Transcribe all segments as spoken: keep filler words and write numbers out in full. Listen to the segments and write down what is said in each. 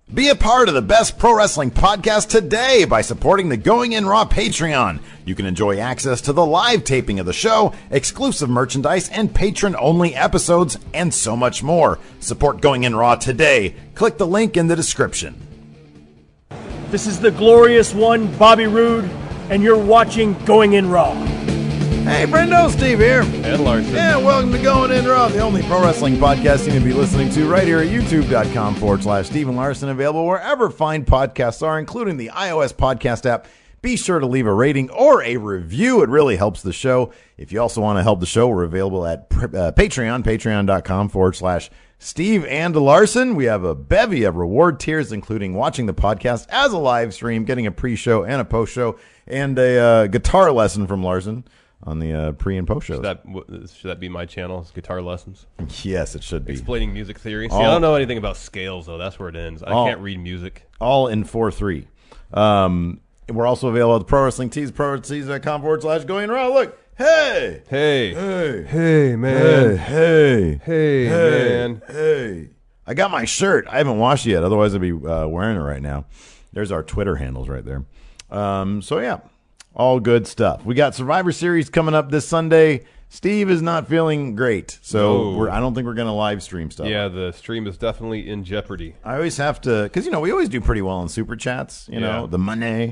Be a part of the best pro wrestling podcast today by supporting the Going In Raw Patreon. You can enjoy access to the live taping of the show, exclusive merchandise, and patron-only episodes, and so much more. Support Going In Raw today. Click the link in the description. This is the glorious one, Bobby Roode, and you're watching Going In Raw. Hey, Brendo, Steve here. And Larson. Yeah, welcome to Going In Raw, the only pro wrestling podcast you need to be listening to right here at youtube.com forward slash Steven Larson, available wherever fine podcasts are, including the iOS podcast app. Be sure to leave a rating or a review. It really helps the show. If you also want to help the show, we're available at uh, Patreon, patreon.com forward slash Steve and Larson. We have a bevy of reward tiers, including watching the podcast as a live stream, getting a pre-show and a post-show, and a uh, guitar lesson from Larson on the uh, pre and post shows. Should that, should that be my channel? It's guitar lessons? Yes, it should be. Explaining music theory. See, all, I don't know anything about scales, though. That's where it ends. I all, can't read music. All in four three. Um, we're also available at the Pro Wrestling Tees, pro wrestling tees dot com forward slash going raw. Look, hey! Hey! Hey! Hey, man! Hey! Hey! Hey, man! Hey! I got my shirt. I haven't washed it yet. Otherwise, I'd be uh, wearing it right now. There's our Twitter handles right there. Um, so, yeah. All good stuff. We got Survivor Series coming up this Sunday. Steve is not feeling great, so no. we're, I don't think we're going to live stream stuff. Yeah, the stream is definitely in jeopardy. I always have to, because, you know, we always do pretty well in Super Chats, you know, yeah. the money.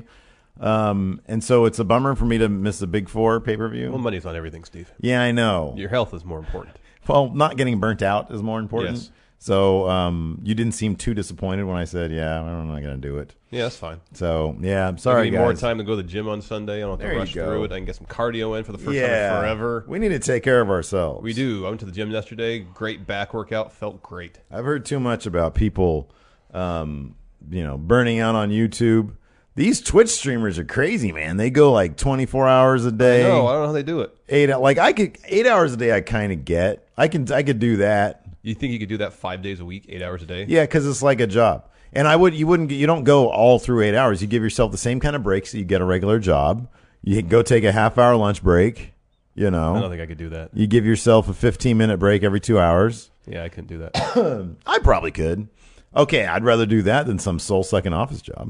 Um, and so it's a bummer for me to miss the Big Four pay-per-view. Well, money's not everything, Steve. Yeah, I know. Your health is more important. Well, not getting burnt out is more important. Yes. So um, you didn't seem too disappointed when I said, yeah, I'm not going to do it. Yeah, that's fine. So, yeah, I'm sorry, I need guys. more time to go to the gym on Sunday. I don't have to There rush you go. through it. I can get some cardio in for the first yeah. time in forever. We need to take care of ourselves. We do. I went to the gym yesterday. Great back workout. Felt great. I've heard too much about people, um, you know, burning out on YouTube. These Twitch streamers are crazy, man. They go like twenty-four hours a day. No, I don't know how they do it. Eight, like I could eight hours a day. I kind of get. I can, I could do that. You think you could do that five days a week, eight hours a day? Yeah, because it's like a job. And I would, you wouldn't, you don't go all through eight hours. You give yourself the same kind of breaks that you get a regular job. You go take a half hour lunch break. You know, I don't think I could do that. You give yourself a fifteen minute break every two hours. Yeah, I couldn't do that. I probably could. Okay, I'd rather do that than some soul sucking office job.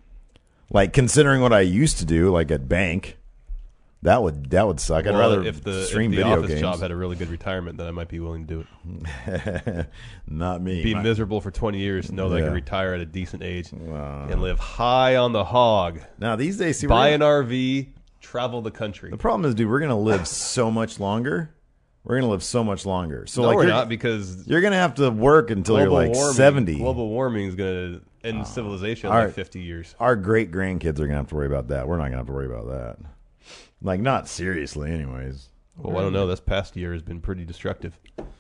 Like considering what I used to do, like at bank, that would that would suck. Well, I'd rather if the, stream if the video office games. job had a really good retirement, then I might be willing to do it. Not me. Be My, miserable for twenty years, know that yeah. I can retire at a decent age wow. and live high on the hog. Now these days, see, buy gonna, an R V, travel the country. The problem is, dude, we're gonna live so much longer. We're gonna live so much longer. So no, like we're you're, not because you're gonna have to work until you're like warming, seventy. Global warming is gonna end uh, civilization in our, like fifty years. Our great grandkids are gonna have to worry about that. We're not gonna have to worry about that. Like, not seriously, anyways. Well, I don't know. This past year has been pretty destructive.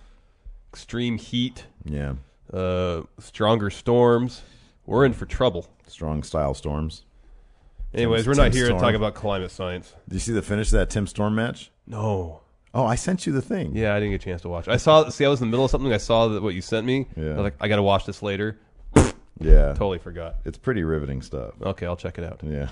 Extreme heat. Yeah. Uh, stronger storms. We're in for trouble. Strong style storms. Anyways, Tim, we're not Tim here Storm. to talk about climate science. Did you see the finish of that Tim Storm match? No. Oh, I sent you the thing. Yeah, I didn't get a chance to watch. I saw. See, I was in the middle of something. I saw that what you sent me. Yeah. I was like, I got to watch this later. Yeah. Totally forgot. It's pretty riveting stuff. Okay, I'll check it out. Yeah.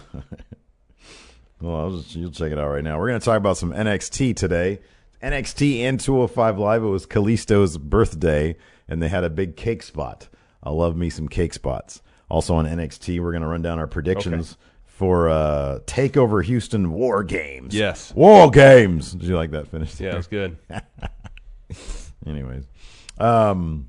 Well, I'll just, you'll check it out right now. We're going to talk about some N X T today. N X T and two oh five Live. It was Kalisto's birthday, and they had a big cake spot. I love me some cake spots. Also on N X T, we're going to run down our predictions okay. for uh, TakeOver Houston War Games. Yes. War Games. Did you like that finish? Yeah, it was good. Anyways. Um.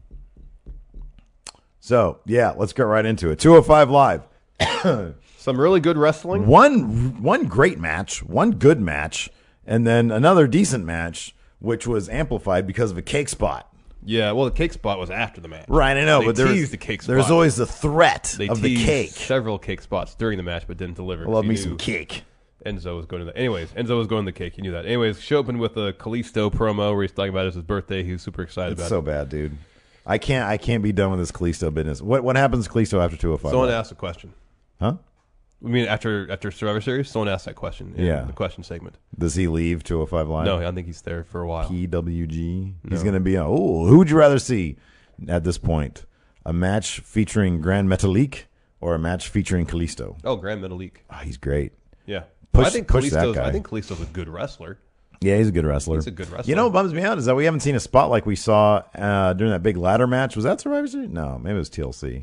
So, yeah, let's get right into it. two oh five Live. Some really good wrestling. One one great match, one good match, and then another decent match, which was amplified because of a cake spot. Yeah, well, the cake spot was after the match. Right, I know, they but there's teased the cake spot. There's always the threat they of the teased cake. Several cake spots during the match, but didn't deliver. I love me knew some cake. Enzo was going to that. Anyways, Enzo was going to the cake. You knew that. Anyways, show opened with a Kalisto promo where he's talking about it was his birthday. He was super excited It's about so it. so bad, dude. I can't. I can't be done with this Kalisto business. What What happens to Kalisto after two oh five? Someone asked a question. Huh? I mean, after after Survivor Series, someone asked that question in Yeah. the question segment. Does he leave two oh five Live? No, I don't think he's there for a while. P W G. No. He's going to be. Oh, who would you rather see at this point? A match featuring Grand Metalik or a match featuring Kalisto? Oh, Grand Metalik. Oh, he's great. Yeah. Push- I think push that Kalisto's, guy. I think Kalisto's a good wrestler. Yeah, he's a good wrestler. He's a good wrestler. You know what bums me out is that we haven't seen a spot like we saw uh, during that big ladder match. Was that Survivor Series? No, maybe it was T L C.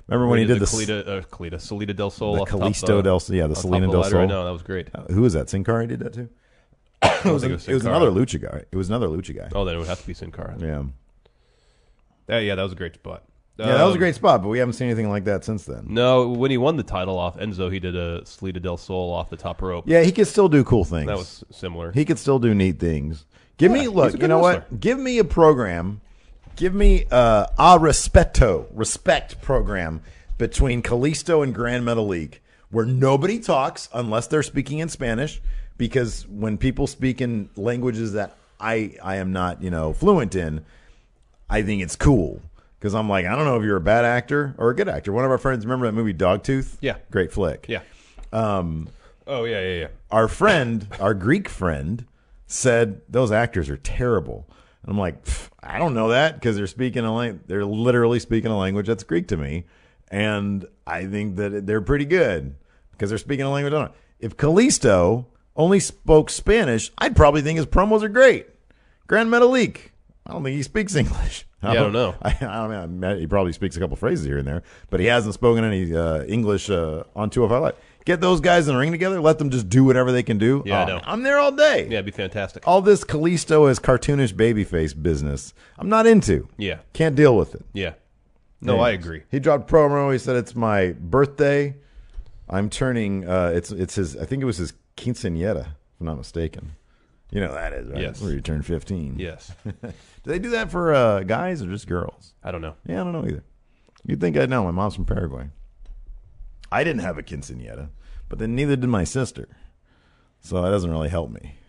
Remember when he did the Kalita, uh, Kalita, Salida del Sol, the off top, Kalisto uh, del yeah the on top Selena of the del ladder? Sol? No, that was great. Uh, who was that? Sin Cara did that too. it was, it was, it was another Lucha guy. It was another Lucha guy. Oh, then it would have to be Sin Cara. Yeah. Yeah, yeah, that was a great spot. Yeah, that was a Um, great spot, but we haven't seen anything like that since then. No, when he won the title off Enzo, he did a Salida del Sol off the top rope. Yeah, he could still do cool things. That was similar. He could still do neat things. Give Yeah, me look. he's a You good know wrestler. what? Give me a program. Give me uh, a respeto respect program between Kalisto and Grand Metalik, where nobody talks unless they're speaking in Spanish, because when people speak in languages that I I am not you know fluent in, I think it's cool. Because I'm like, I don't know if you're a bad actor or a good actor. One of our friends, remember that movie Dogtooth? Yeah. Great flick. Yeah. Um. Oh yeah, yeah, yeah. Our friend, our Greek friend, said those actors are terrible. And I'm like, "Pff, I don't know that because they're speaking a lang- they're literally speaking a language that's Greek to me, and I think that they're pretty good because they're speaking a language I don't know. If Kalisto only spoke Spanish, I'd probably think his promos are great. Grand Metalik, I don't think he speaks English. Yeah, I don't know. I, I don't know. He probably speaks a couple phrases here and there, but he hasn't spoken any uh, English uh, on two oh five Live. Get those guys in the ring together. Let them just do whatever they can do. Yeah, I Oh, know. I'm there all day. Yeah, it'd be fantastic. All this Kalisto as cartoonish babyface business, I'm not into. Yeah. Can't deal with it. Yeah. No, Anyways, I agree. He dropped promo. He said it's my birthday. I'm turning. Uh, it's it's his. I think it was his quinceañera, if I'm not mistaken. You know what that is, right? Yes. Where you turn fifteen. Yes. Do they do that for uh, guys or just girls? I don't know. Yeah, I don't know either. You'd think I'd know. My mom's from Paraguay. I didn't have a quinceañera, but then neither did my sister. So that doesn't really help me.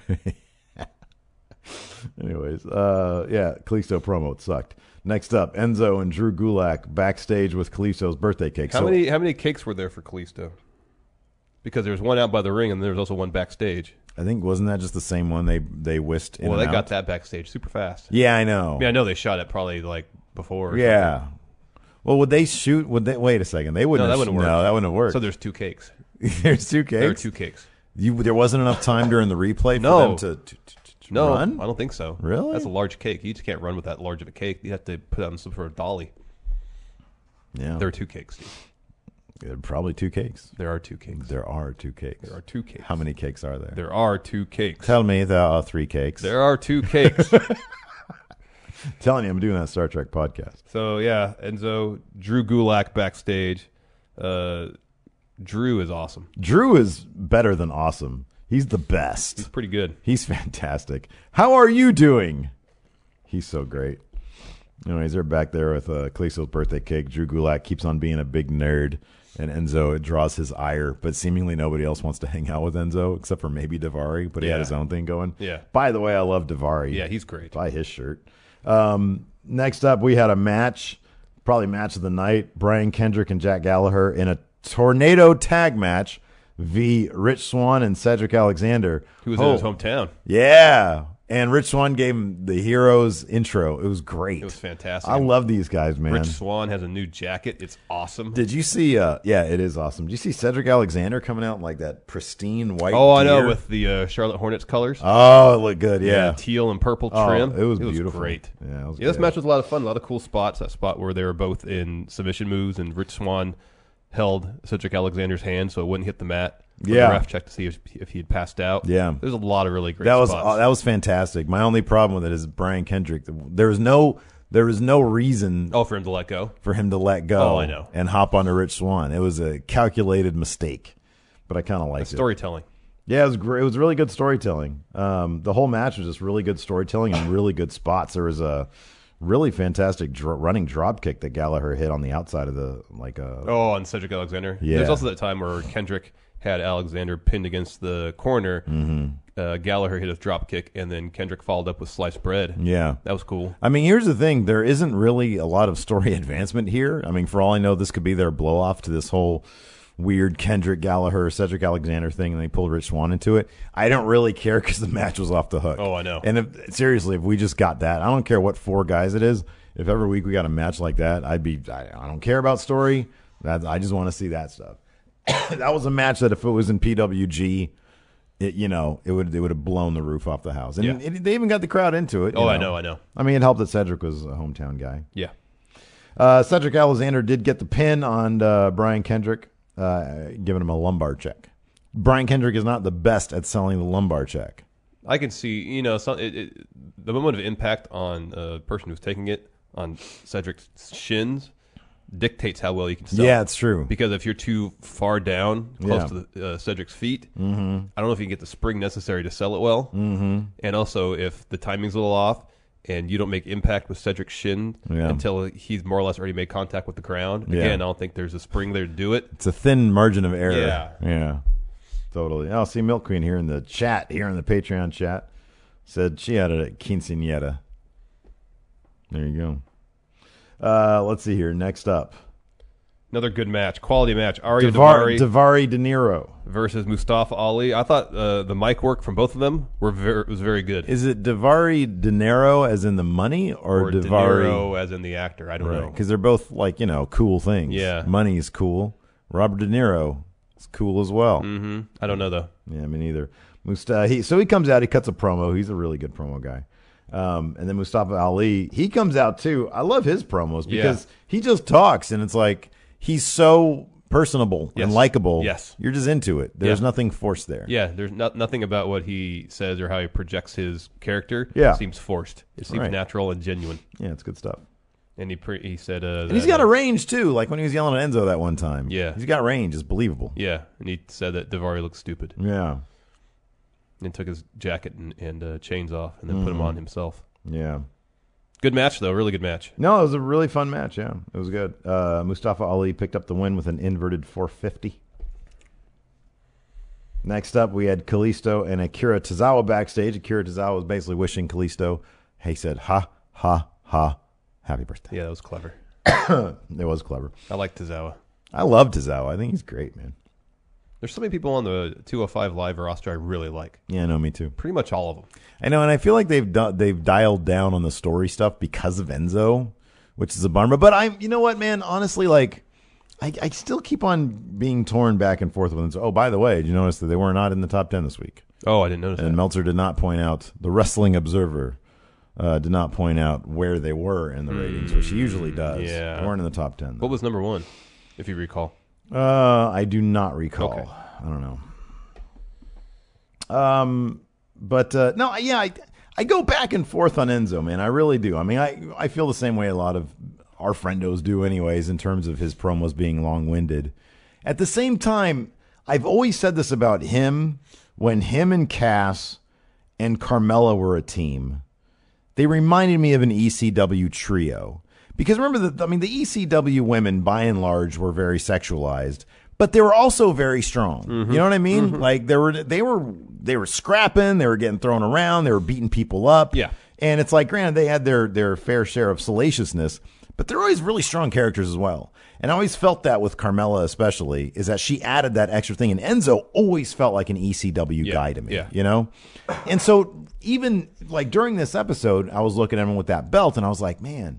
Anyways, uh, yeah, Kalisto promo, it sucked. Next up, Enzo and Drew Gulak backstage with Kalisto's birthday cake. How So- many how many cakes were there for Kalisto? Because there was one out by the ring and there was also one backstage. I think, wasn't that just the same one they they whisked in Well, and they got out? that backstage super fast. Yeah, I know. I mean, I know they shot it probably like before. Or yeah. something. Well, would they shoot? Would they? Wait a second. They wouldn't. No, that have, wouldn't work. No, that wouldn't have worked. So there's two cakes. There's two cakes. There are two cakes. You, there wasn't enough time during the replay for No. them to, to, to, to No, run? I don't think so. Really? That's a large cake. You just can't run with that large of a cake. You have to put it on some sort of dolly. Yeah. There are two cakes, Steve. There are probably two cakes. There are two cakes. There are two cakes. There are two cakes. How many cakes are there? There are two cakes. Tell me there are three cakes. There are two cakes. Telling you, I'm doing that Star Trek podcast. So, yeah, Enzo, Drew Gulak backstage. Uh, Drew is awesome. Drew is better than awesome. He's the He's best. pretty good. He's fantastic. How are you doing? He's so great. Anyways, they're back there with uh, Kalisto's birthday cake. Drew Gulak keeps on being a big nerd, and Enzo, it draws his ire, but seemingly nobody else wants to hang out with Enzo except for maybe Davari, but he had Yeah. his own thing going. Yeah. By the way, I love Davari. Yeah, he's great. Buy his shirt. Um, next up, we had a match, probably match of the night. Brian Kendrick and Jack Gallagher in a tornado tag match v. Rich Swann and Cedric Alexander. He was Oh, in his hometown. Yeah. And Rich Swann gave him the Heroes intro. It was great. It was fantastic. I love these guys, man. Rich Swann has a new jacket. It's awesome. Did you see? Uh, yeah, it is awesome. Did you see Cedric Alexander coming out in like that pristine white? Oh, I know, gear? with the uh, Charlotte Hornets colors. Oh, it looked good. Yeah, teal and purple Oh, trim. it was beautiful. great. Yeah, it was yeah, this good. match was a lot of fun. A lot of cool spots. That spot where they were both in submission moves, and Rich Swann held Cedric Alexander's hand so it wouldn't hit the mat. When Yeah. the ref checked to see if, if he had passed out. Yeah. there's a lot of really great. that was spots. uh, that was fantastic. My only problem with it is Brian Kendrick. There was no there was no reason oh for him to let go. for him to let go. Oh, I know. and hop onto Rich Swann. It was a calculated mistake, but I kind of liked it. Storytelling. Yeah, it was great. It was really good storytelling. Um, the whole match was just really good storytelling and really good spots. There was a really fantastic dr- running drop kick that Gallagher hit on the outside of the like a. Oh, on Cedric Alexander. Yeah. There's also that time where Kendrick had Alexander pinned against the corner. Mm-hmm. Uh, Gallagher hit his drop kick, and then Kendrick followed up with sliced bread. Yeah. That was cool. I mean, here's the thing. There isn't really a lot of story advancement here. I mean, for all I know, this could be their blow off to this whole weird Kendrick Gallagher, Cedric Alexander thing, and they pulled Rich Swann into it. I don't really care because the match was off the hook. Oh, I know. And if, seriously, if we just got that, I don't care what four guys it is. If every week we got a match like that, I'd be, I, I don't care about story. That, I just want to see that stuff. That was a match that if it was in P W G, it, you know, it would it would have blown the roof off the house. And Yeah. it, they even got the crowd into it. you Oh, I know, I know. I mean, it helped that Cedric was a hometown guy. Yeah. Uh, Cedric Alexander did get the pin on uh, Brian Kendrick, uh, giving him a lumbar check. Brian Kendrick is not the best at selling the lumbar check. I can see, you know, some, it, it, the moment of impact on a person who's taking it on Cedric's shins dictates how well you can sell. Yeah, it's true. Because if you're too far down, close Yeah. to the, uh, Cedric's feet, Mm-hmm. I don't know if you can get the spring necessary to sell it well. Mm-hmm. And also, if the timing's a little off and you don't make impact with Cedric's shin Yeah. until he's more or less already made contact with the ground, Yeah. again, I don't think there's a spring there to do it. It's a thin margin of error. Yeah. Yeah. Totally. I'll see Milk Queen here in the chat, here in the Patreon chat, said she had it at quinceañera. There you go. Uh, let's see here. Next up. Another good match, quality match. Arya Davari, Davari Davari De Niro. versus Mustafa Ali. I thought uh, the mic work from both of them were very, was very good. Is it Davari De Niro as in the money or, or De Davari? Niro as in the actor. I don't know. Because they're both like, you know, cool things. Yeah. Money's cool. Robert De Niro is cool as well. Mm-hmm. I don't know though. Yeah, me neither. Mustafa, he, so he comes out, he cuts a promo. He's a really good promo guy. Um, and then Mustafa Ali, he comes out too. I love his promos because Yeah. he just talks and it's like he's so personable Yes. and likable. Yes. You're just into it. There's Yeah. nothing forced there. Yeah, there's not, nothing about what he says or how he projects his character. Yeah. seems forced. It seems Right. natural and genuine. Yeah, it's good stuff. And he pre- he said, uh, And he's got a range too, like when he was yelling at Enzo that one time. Yeah. He's got range. It's believable. yeah, and he said that Davari looks stupid, Yeah. and took his jacket and, and uh, chains off, and then put them on himself. Yeah. Good match though, really good match. No, it was a really fun match. Yeah, it was good. Uh, Mustafa Ali picked up the win with an inverted four fifty. Next up, we had Kalisto and Akira Tozawa backstage. Akira Tozawa was basically wishing Kalisto, he said, ha, ha, ha, happy birthday. Yeah, that was clever. It was clever. I like Tozawa. I love Tozawa. I think he's great, man. There's so many people on the two oh five Live roster I really like. Yeah, no, me too. Pretty much all of them. I know, and I feel like they've do- they've dialed down on the story stuff because of Enzo, which is a bummer. But I'm, you know what, man? Honestly, like, I, I still keep on being torn back and forth with Enzo. Oh, by the way, did you notice that they were not in the top ten this week? Oh, I didn't notice And that. Meltzer did not point out, the Wrestling Observer uh, did not point out where they were in the ratings, which he usually does. yeah. They weren't in the top ten. What was number one, if you recall? Uh, I do not recall. Okay. I don't know. Um, but uh, no, yeah, I I go back and forth on Enzo, man. I really do. I mean, I I feel the same way a lot of our friendos do, anyways, in terms of his promos being long winded. At the same time, I've always said this about him. When him and Cass and Carmella were a team, they reminded me of an E C W trio. Because remember, the, I mean, the E C W women, by and large, were very sexualized, but they were also very strong. Mm-hmm. You know what I mean? Mm-hmm. Like they were, they were, they were scrapping, they were getting thrown around, they were beating people up. Yeah. And it's like, granted, they had their their fair share of salaciousness, but they're always really strong characters as well. And I always felt that with Carmella, especially, is that she added that extra thing. And Enzo always felt like an E C W Yeah, guy to me, yeah. you know? And so even like during this episode, I was looking at him with that belt and I was like, man,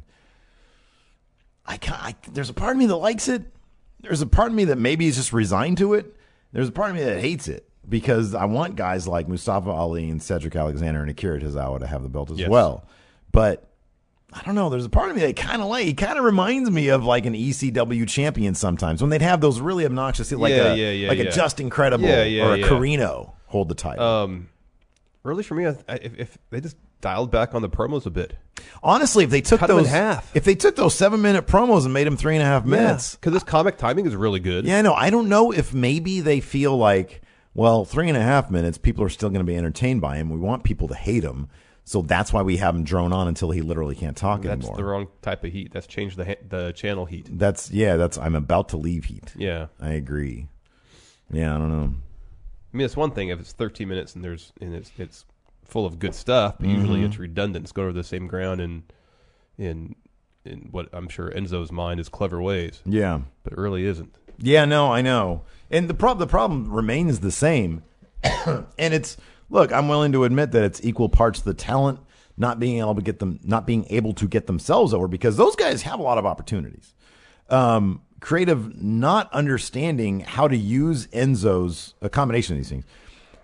I can't, I, there's a part of me that likes it. There's a part of me that maybe is just resigned to it. There's a part of me that hates it because I want guys like Mustafa Ali and Cedric Alexander and Akira Tozawa to have the belt as Yes. well. But I don't know. There's a part of me that kind of like, he kind of reminds me of like an E C W champion sometimes when they'd have those really obnoxious, like, Yeah, a, yeah, yeah, like yeah. a Just Incredible Yeah, yeah, or a yeah. Carino hold the title. Um, really, for me, I, I- if, if they just dialed back on the promos a bit, Honestly, if they took cut them in those, half. if they took those seven minute promos and made them three and a half minutes, because this comic timing is really good. yeah, no, I don't know if maybe they feel like, well, three and a half minutes, people are still going to be entertained by him. We want people to hate him. So that's why we have him drone on until he literally can't talk That's anymore. the wrong type of heat. That's changed the ha- the channel heat. That's, yeah, that's, I'm about to leave Heat. Yeah, I agree. Yeah, I don't know. I mean, it's one thing if it's thirteen minutes and there's and it's it's full of good stuff, but usually Mm-hmm. it's redundant. It's going over the same ground in in in what I'm sure Enzo's mind is clever ways, Yeah. but it really isn't. Yeah, no, I know. And the prob- the problem remains the same. And it's, look, I'm willing to admit that it's equal parts the talent not being able to get them, not being able to get themselves over because those guys have a lot of opportunities. Um, creative not understanding how to use Enzo's, a combination of these things.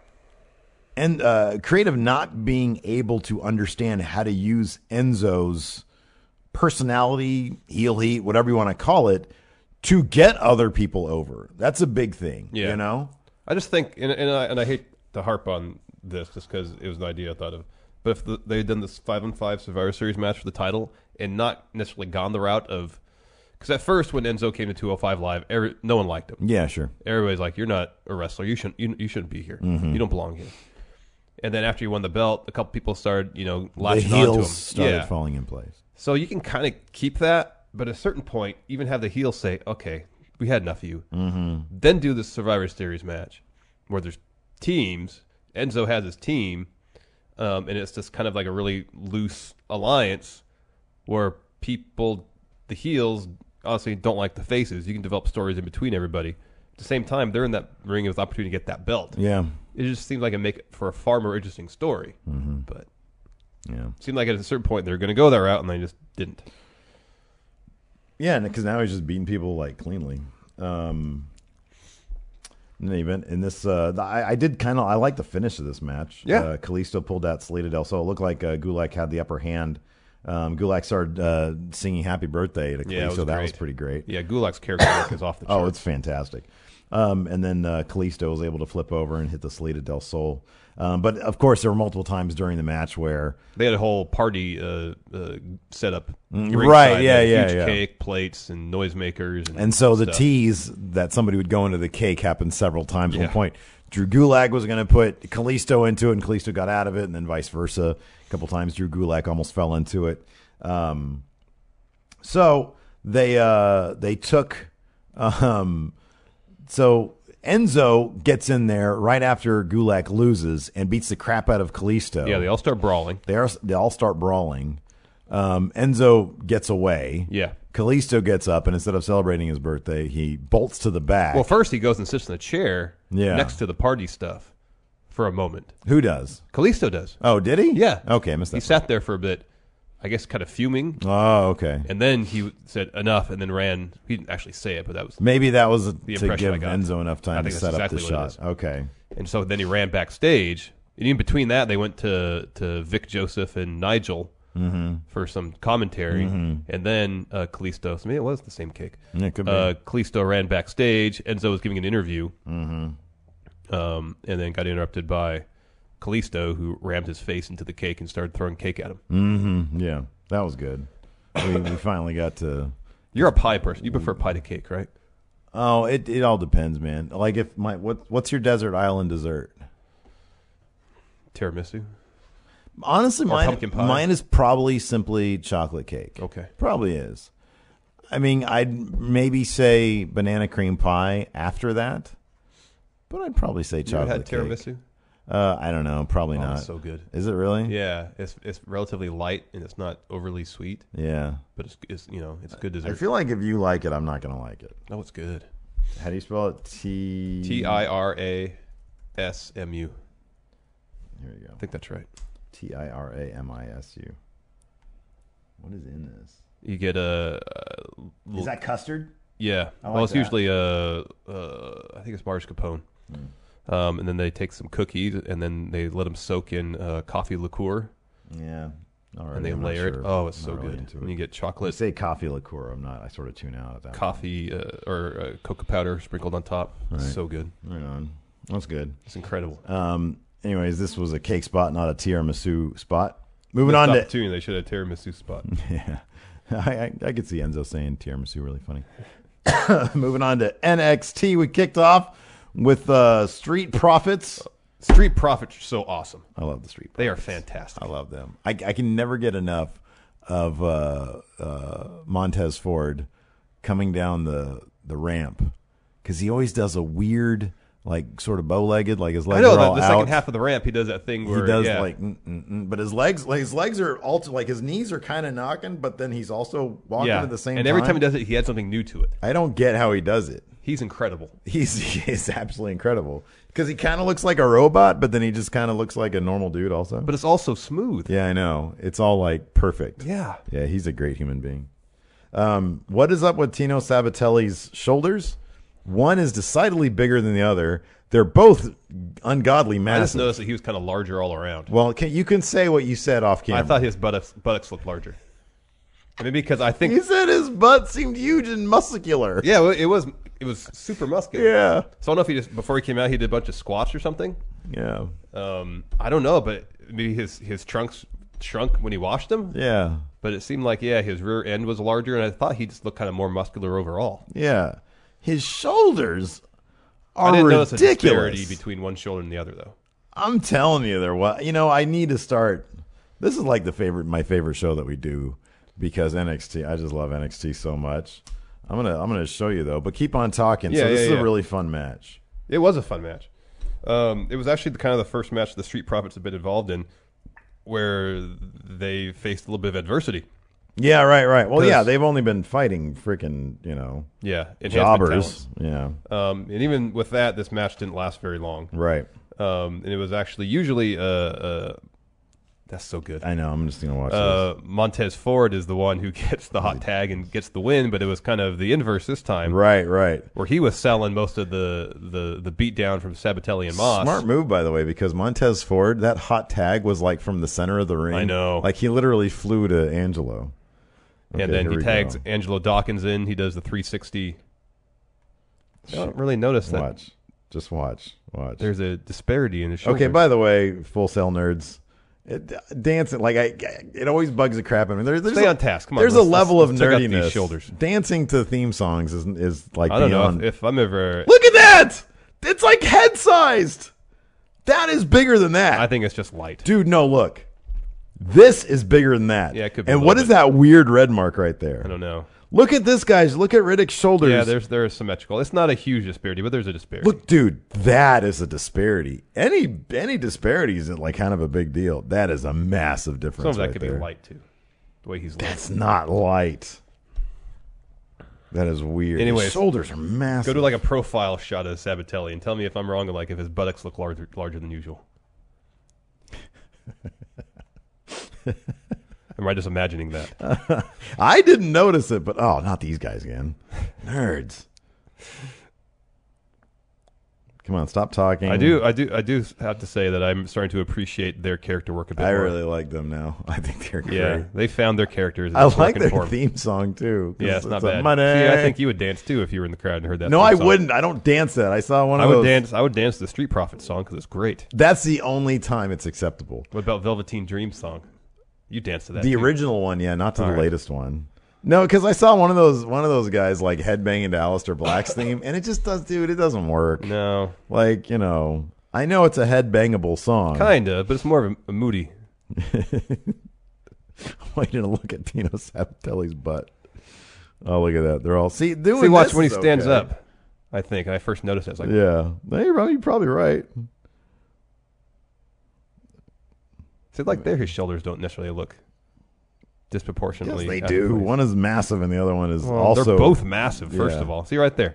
And uh, creative not being able to understand how to use Enzo's personality, heel heat, whatever you want to call it, to get other people over. That's a big thing, Yeah. you know? I just think, and, and, I, and I hate to harp on this just because it was an idea I thought of, but if the, they had done this five on five Survivor Series match for the title and not necessarily gone the route of, because at first when Enzo came to two oh five Live, every, no one liked him. Yeah, sure. Everybody's like, "You're not a wrestler. You shouldn't. You, you shouldn't be here. Mm-hmm. You don't belong here." And then after he won the belt, a couple people started, you know, The latching onto him. heels started Yeah. falling in place. So you can kind of keep that, but at a certain point, even have the heels say, "Okay, we had enough of you." Mm-hmm. Then do the Survivor Series match where there's teams. Enzo has his team, um, and it's just kind of like a really loose alliance where people, the heels, honestly don't like the faces. You can develop stories in between everybody. At the same time, they're in that ring with the opportunity to get that belt. Yeah. It just seems like it make it for a far more interesting story. Mm-hmm. But Yeah. it seemed like at a certain point they were going to go that route, and they just didn't. Yeah, because now he's just beating people like cleanly. Um, in any event, in this, uh, I, I did kind of I like the finish of this match. Yeah. uh, Kalisto pulled that Salida del Sol. It looked like uh, Gulak had the upper hand. Um, Gulak started uh, singing "Happy Birthday" to Kalisto. Yeah, it was that great. was pretty great. Yeah, Gulak's character work is off the charts. Oh, it's fantastic. Um, and then uh, Kalisto was able to flip over and hit the Salida del Sol. Um, but of course, there were multiple times during the match where They had a whole party uh, uh, set up. Mm, ringside. right, yeah, They had yeah, huge yeah. cake, plates, and noisemakers. And, And so the stuff. tease that somebody would go into the cake happened several times. At Yeah. one point, Drew Gulak was going to put Kalisto into it, and Kalisto got out of it, and then vice versa. A couple times, Drew Gulak almost fell into it. Um, so they uh, they took. Um, so Enzo gets in there right after Gulak loses and beats the crap out of Kalisto. Yeah, they all start brawling. They, are, they all start brawling. Um, Enzo gets away. Yeah. Kalisto gets up, and instead of celebrating his birthday, he bolts to the back. Well, first he goes and sits in the chair Yeah. next to the party stuff for a moment. Who does? Kalisto does. Oh, did he? Yeah. Okay, I missed that. He sat there for a bit, I guess kind of fuming, Oh, okay. and then he said enough and then ran. He didn't actually say it, but that was. Maybe that was to impression give I got. Enzo enough I time to think set that's up the exactly what it shot. is. Okay. And so then he ran backstage. And even between that, they went to, to Vic Joseph and Nigel Mm-hmm. for some commentary. And then uh, Kalisto, so maybe it was the same cake. Yeah, it could be. Uh, Kalisto ran backstage. Enzo was giving an interview. Mm-hmm. Um, and then got interrupted by Kalisto, who rammed his face into the cake and started throwing cake at him. Mm-hmm. Yeah, that was good. we, we finally got to. You're a pie person. You prefer pie to cake, right? Oh, it it all depends, man. Like if my what what's your desert island dessert? Tiramisu. Honestly, mine, pumpkin pie? mine is probably simply chocolate cake. Okay. Probably is. I mean, I'd maybe say banana cream pie after that, but I'd probably say You ever chocolate had cake. tiramisu? Uh, I don't know. Probably Oh, not. it's so good. Is it really? Yeah, it's it's relatively light and it's not overly sweet, Yeah. but it's, it's you know it's good I dessert. feel like if you like it, I'm not going to like it. Oh, it's good. How do you spell it? T. T I R A S M U. Here we go. I think that's right. T I R A M I S U. What is in this? You get a, a Is that custard? yeah. I well, like it's that. usually a uh, I think it's Mars Capone. Um, and then they take some cookies and then they let them soak in uh, coffee liqueur Yeah. All right. and they I'm not layer sure. it. Oh, it's I'm so not really good. into And it. you get When you chocolate, say coffee liqueur, I'm not. I sort of tune out at that. coffee, uh, or uh, cocoa powder sprinkled on top. It's Right. so good. Right on. That's good. It's incredible. Um. Anyways, this was a cake spot, not a tiramisu spot. Moving Missed on to opportunity. They should have tiramisu spot. yeah, I, I I could see Enzo saying tiramisu really funny. Moving on to N X T, we kicked off with uh, Street Profits. Street Profits are so awesome. I love the Street Profits. They are fantastic. I love them. I, I can never get enough of uh, uh, Montez Ford coming down the the ramp because he always does a weird, like sort of bow legged, like his legs I know are the, all the out. second half of the ramp, he does that thing He where does yeah. like, mm, mm, mm, but his legs, like his legs are also like his knees are kind of knocking, but then he's also walking yeah. at the same and time. every time he does it, he adds something new to it. I don't get how he does it. He's incredible. He's he's absolutely incredible because he kind of looks like a robot, but then he just kind of looks like a normal dude also. But it's also smooth. Yeah, I know. It's all like perfect. Yeah. Yeah, he's a great human being. Um, what is up with Tino Sabatelli's shoulders? One is decidedly bigger than the other. They're both ungodly I just massive. noticed that he was kind of larger all around. Well, can, you can say what you said off camera. I thought his buttocks, buttocks looked larger. Maybe because I think He said his butt seemed huge and muscular. yeah, well, it was it was super muscular. Yeah. So I don't know if he just before he came out he did a bunch of squats or something. Yeah. Um, I don't know, but maybe his his trunks shrunk when he washed them. Yeah. But it seemed like yeah, his rear end was larger, and I thought he just looked kind of more muscular overall. Yeah. His shoulders are I didn't notice a ridiculous. disparity between one shoulder and the other though. I'm telling you, there was. You know, I need to start. This is like the favorite, my favorite show that we do because N X T. I just love N X T so much. I'm gonna, I'm gonna show you though. But keep on talking. Yeah, so this yeah, is yeah. a really fun match. It was a fun match. Um, it was actually the kind of the first match the Street Profits have been involved in where they faced a little bit of adversity. Yeah, right, right. Well, yeah, 'Cause- they've only been fighting freaking, you know, Yeah, enhancement jobbers. talents. Yeah, Um, and even with that, this match didn't last very long. right. Um, and it was actually usually uh, uh, that's so good. I know. I'm just gonna watch Uh, Montez Ford is the one who gets the hot tag and gets the win, but it was kind of the inverse this this. time, Right, right. where he was selling most of the the the beat down from Sabatelli and Moss. Smart move, by the way, because Montez Ford, that hot tag was like from the center of the ring. I know. Like he literally flew to Angelo. Okay, and then here he we tags go. Angelo Dawkins in. He does the three sixty. I don't really notice that. Watch. Just watch. Watch. There's a disparity in the shoulders. Okay, by the way, Full Sail nerds, it, dancing like I, it always bugs the crap out of me. There, there's Stay a, on task. Come on, there's let's- a level let's- of let's check out these nerdiness. shoulders. Dancing to theme songs is is like I don't beyond. know if, if I'm ever. Look at that! It's like head sized. That is bigger than that, I think it's just light. dude. No, look, this is bigger than that. Yeah, it could be a And little what is bit. that weird red mark right I there? don't know. Look at this, guys. Look at Riddick's shoulders. Yeah, there's there's symmetrical. It's not a huge disparity, but there's a disparity. Look, dude, that is a disparity. Any any disparity is like kind of a big deal. That is a massive difference. Some of that right could there. be light too. The way he's light. That's not light. That is weird. Anyways, His shoulders are massive. Go to like a profile shot of Sabatelli and tell me if I'm wrong, or like if his buttocks look larger larger than usual. Am I just imagining that? I didn't notice it, but oh, not these guys again. Nerds. Come on, stop talking. I do, I do, I do have to say that I'm starting to appreciate their character work a bit I more. really like them now. I think they're great. Yeah, they found their characters. And I it's like working their for 'em. theme song too. 'cause Yeah, it's not a bad. Money. See, I think you would dance too if you were in the crowd and heard that. No, theme I song. wouldn't. I don't dance that. I saw one of I would those. dance. I would dance the Street Profits song because it's great. That's the only time it's acceptable. What about Velveteen Dream song? You dance to that. The too. original one, yeah, not to All the right. latest one. No, because I saw one of those one of those guys like headbanging to Aleister Black's theme, and it just does, dude. It doesn't work. No, Like, you know, I know it's a headbangable song. kinda, but it's more of a, a moody. Why you gonna look at Tino Sabatelli's butt? Oh, look at that. They're all see doing. See, watch this when he is stands okay. up. I think I first noticed it. It's like, Yeah, no, you're, probably- you're probably right. see, like there, his shoulders don't necessarily look Yes, disproportionately. they out of do. place. One is massive, and the other one is Well, also. they're both massive. First Yeah. of all, see right there.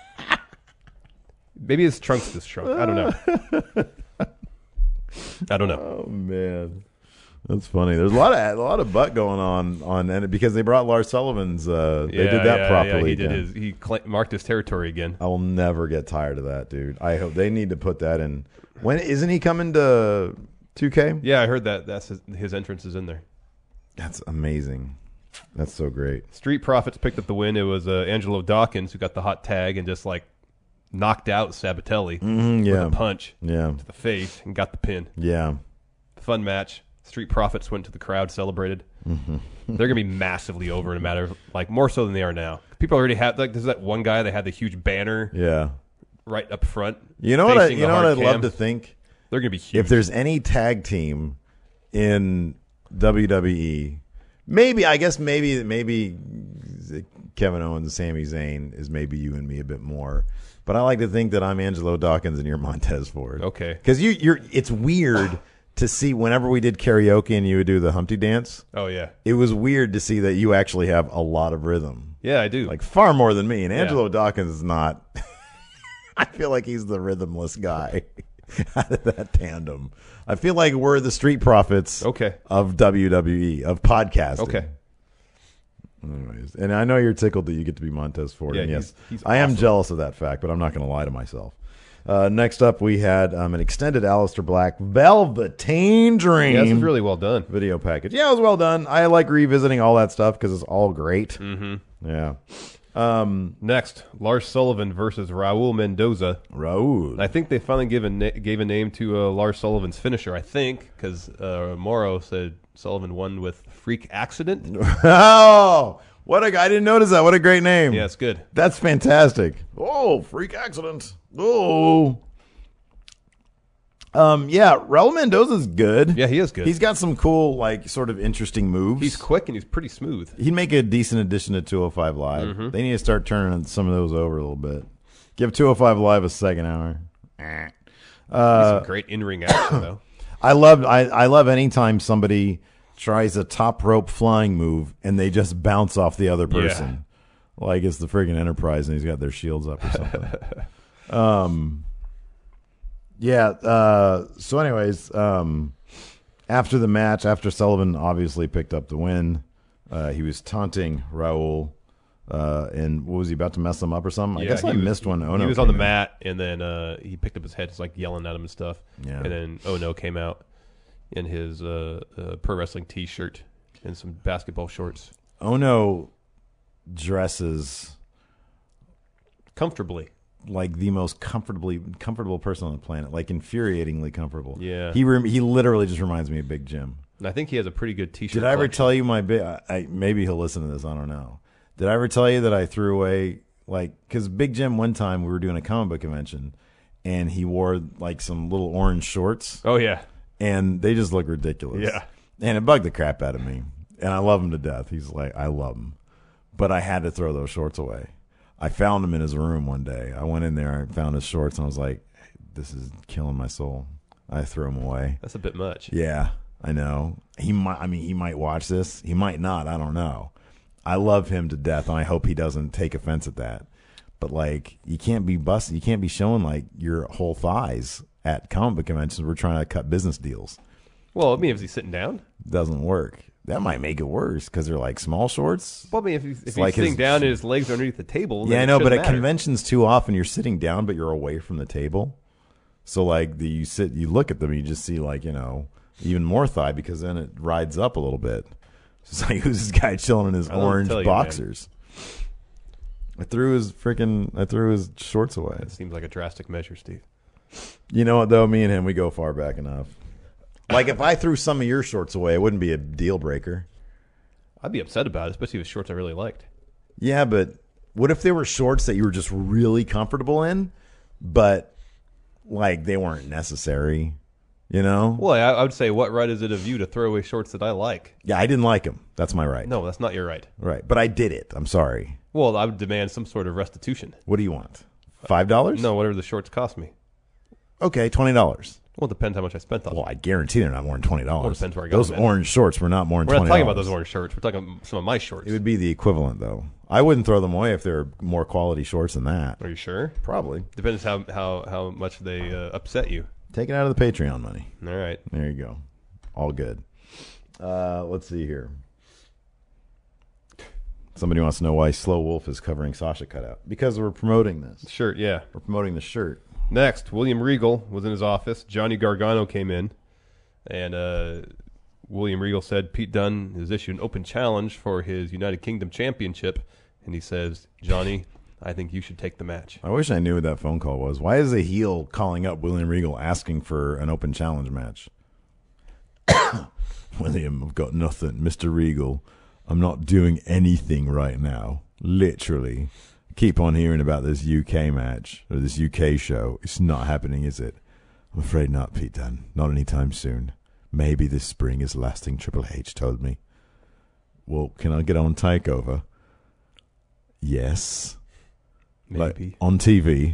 Maybe his trunks just shrunk. I don't know. I don't know. Oh man, that's funny. There's a lot of a lot of butt going on on and because they brought Lars Sullivan's. Uh, they Yeah, did that yeah, properly. Yeah, he did again. his. He cla marked his territory again. I will never get tired of that, dude. I hope they need to put that in. When isn't he coming to two K? Yeah, I heard that. That's his, his entrance is in there. That's amazing. That's so great. Street Profits picked up the win. It was uh, Angelo Dawkins who got the hot tag and just like knocked out Sabatelli Mhm, yeah. with a punch Yeah, to the face and got the pin. yeah. Fun match. Street Profits went to the crowd, celebrated. Mm-hmm. They're gonna be massively over in a matter of like more so than they are now. People already have like there's that one guy that had the huge banner Yeah. right up front. You know what? I, facing you the know what hard I'd love cam. to think. They're gonna be huge. If there's any tag team in W W E, maybe I guess maybe maybe Kevin Owens and Sami Zayn is maybe you and me a bit more. But I like to think that I'm Angelo Dawkins and you're Montez Ford. Okay. Because you you're it's weird to see whenever we did karaoke and you would do the Humpty dance. Oh yeah, It was weird to see that you actually have a lot of rhythm. yeah, I do. Like far more than me. And Yeah. Angelo Dawkins is not. I feel like he's the rhythmless guy out of that tandem. I feel like we're the Street Profits Okay. of W W E, of podcasting. Okay. Anyways, and I know you're tickled that you get to be Montez Ford. Yeah, and yes, he's- he's I am awesome. jealous of that fact, but I'm not going to lie to myself. Uh, next up, we had um, an extended Aleister Black Velveteen Dream. Yeah, this is really well done. Video package. Yeah, it was well done. I like revisiting all that stuff because it's all great. Mm-hmm. Yeah. Um, Next, Lars Sullivan versus Raul Mendoza. Raul. I think they finally gave a, na- gave a name to uh, Lars Sullivan's finisher, I think, because uh, Morrow said Sullivan won with Freak Accident. Oh, what a guy. I didn't notice that. What a great name. Yeah, it's good. That's fantastic. Oh, Freak Accident. Oh. Um, yeah, Raul Mendoza's good. Yeah, he is good. He's got some cool, like, sort of interesting moves. He's quick and he's pretty smooth. He'd make a decent addition to two oh five Live. Mm-hmm. They need to start turning some of those over a little bit. Give two oh five Live a second hour. He's Uh, some great in-ring action, though. I love I, I love anytime somebody tries a top rope flying move and they just bounce off the other person. Like it's the friggin' Enterprise and he's got their shields up or something. um, yeah. Uh, so, anyways, um, after the match, after Sullivan obviously picked up the win, uh, he was taunting Raul. Uh, and what was he about to mess him up or something? I Yeah, guess I he was- missed when Ono He was on the came in. mat, and then uh, he picked up his head, just like yelling at him and stuff. Yeah. And then Ono came out in his uh, uh, pro wrestling T-shirt and some basketball shorts, Ono dresses comfortably. like the most comfortably comfortable person on the planet, like infuriatingly comfortable. Yeah. he rem- he literally just reminds me of Big Jim. And I think he has a pretty good T-shirt. Did I ever collection. tell you my big? I, I maybe he'll listen to this. I don't know. Did I ever tell you that I threw away like because Big Jim one time we were doing a comic book convention and he wore like some little orange shorts Oh yeah, and they just look ridiculous. Yeah. and it bugged the crap out of me. And I love him to death. He's like I love him, but I had to throw those shorts away. I found him in his room one day. I went in there and found his shorts and I was like, "This is killing my soul." I threw them away. that's a bit much. Yeah, I know. He might. I mean, he might watch this. He might not. I don't know. I love him to death, and I hope he doesn't take offense at that. But like, you can't be busting. You can't be showing like your whole thighs at comic book conventions. We're trying to cut business deals. Well, I mean, if he's sitting down. Doesn't work. That might make it worse because they're like small shorts. Well, I mean, if he's, if he's like sitting his- down and his legs are underneath the table. Yeah, then I it know. But shouldn't at matter. conventions, too often you're sitting down, but you're away from the table. So like, the you sit, you look at them, you just see like you know even more thigh because then it rides up a little bit. It's like who's this guy chilling in his I don't orange tell you, boxers? I threw his freaking I threw his shorts away. It seems like a drastic measure, Steve. You know what though? Me and him, we go far back enough. Like if I threw some of your shorts away, it wouldn't be a deal breaker. I'd be upset about it, especially with shorts I really liked. Yeah, but what if they were shorts that you were just really comfortable in, but like they weren't necessary? You know? Well, I, I would say, what right is it of you to throw away shorts that I like? Yeah, I didn't like them. That's my right. No, that's not your right. Right, but I did it. I'm sorry. Well, I would demand some sort of restitution. What do you want? Five dollars? No, whatever the shorts cost me. Okay, twenty dollars. Well, it depends how much I spent on Well, them. I guarantee they're not more than twenty dollars. Well, it depends where I got Those them at. orange shorts were not more than We're not twenty. talking about those orange shorts. We're talking about some of my shorts. It would be the equivalent, though. I wouldn't throw them away if they were more quality shorts than that. Are you sure? Probably. Depends how how, how much they uh, upset you. Take it out of the Patreon money. All right. There you go. All good. Uh, let's see here. Somebody wants to know why Slow Wolf is covering Sasha cutout. Because we're promoting this. Shirt, yeah. We're promoting the shirt. Next, William Regal was in his office. Johnny Gargano came in, and uh, William Regal said Pete Dunne has issued an open challenge for his United Kingdom Championship, and he says, Johnny, I think you should take the match. I wish I knew what that phone call was. Why is a heel calling up William Regal asking for an open challenge match? William, I've got nothing. Mister Regal, I'm not doing anything right now. Literally. Keep on hearing about this U K match, or this U K show. It's not happening, is it? I'm afraid not, Pete Dunne. Not anytime soon. Maybe this spring is lasting, Triple H told me. Well, can I get on Takeover? Yes. Maybe. Like, on T V?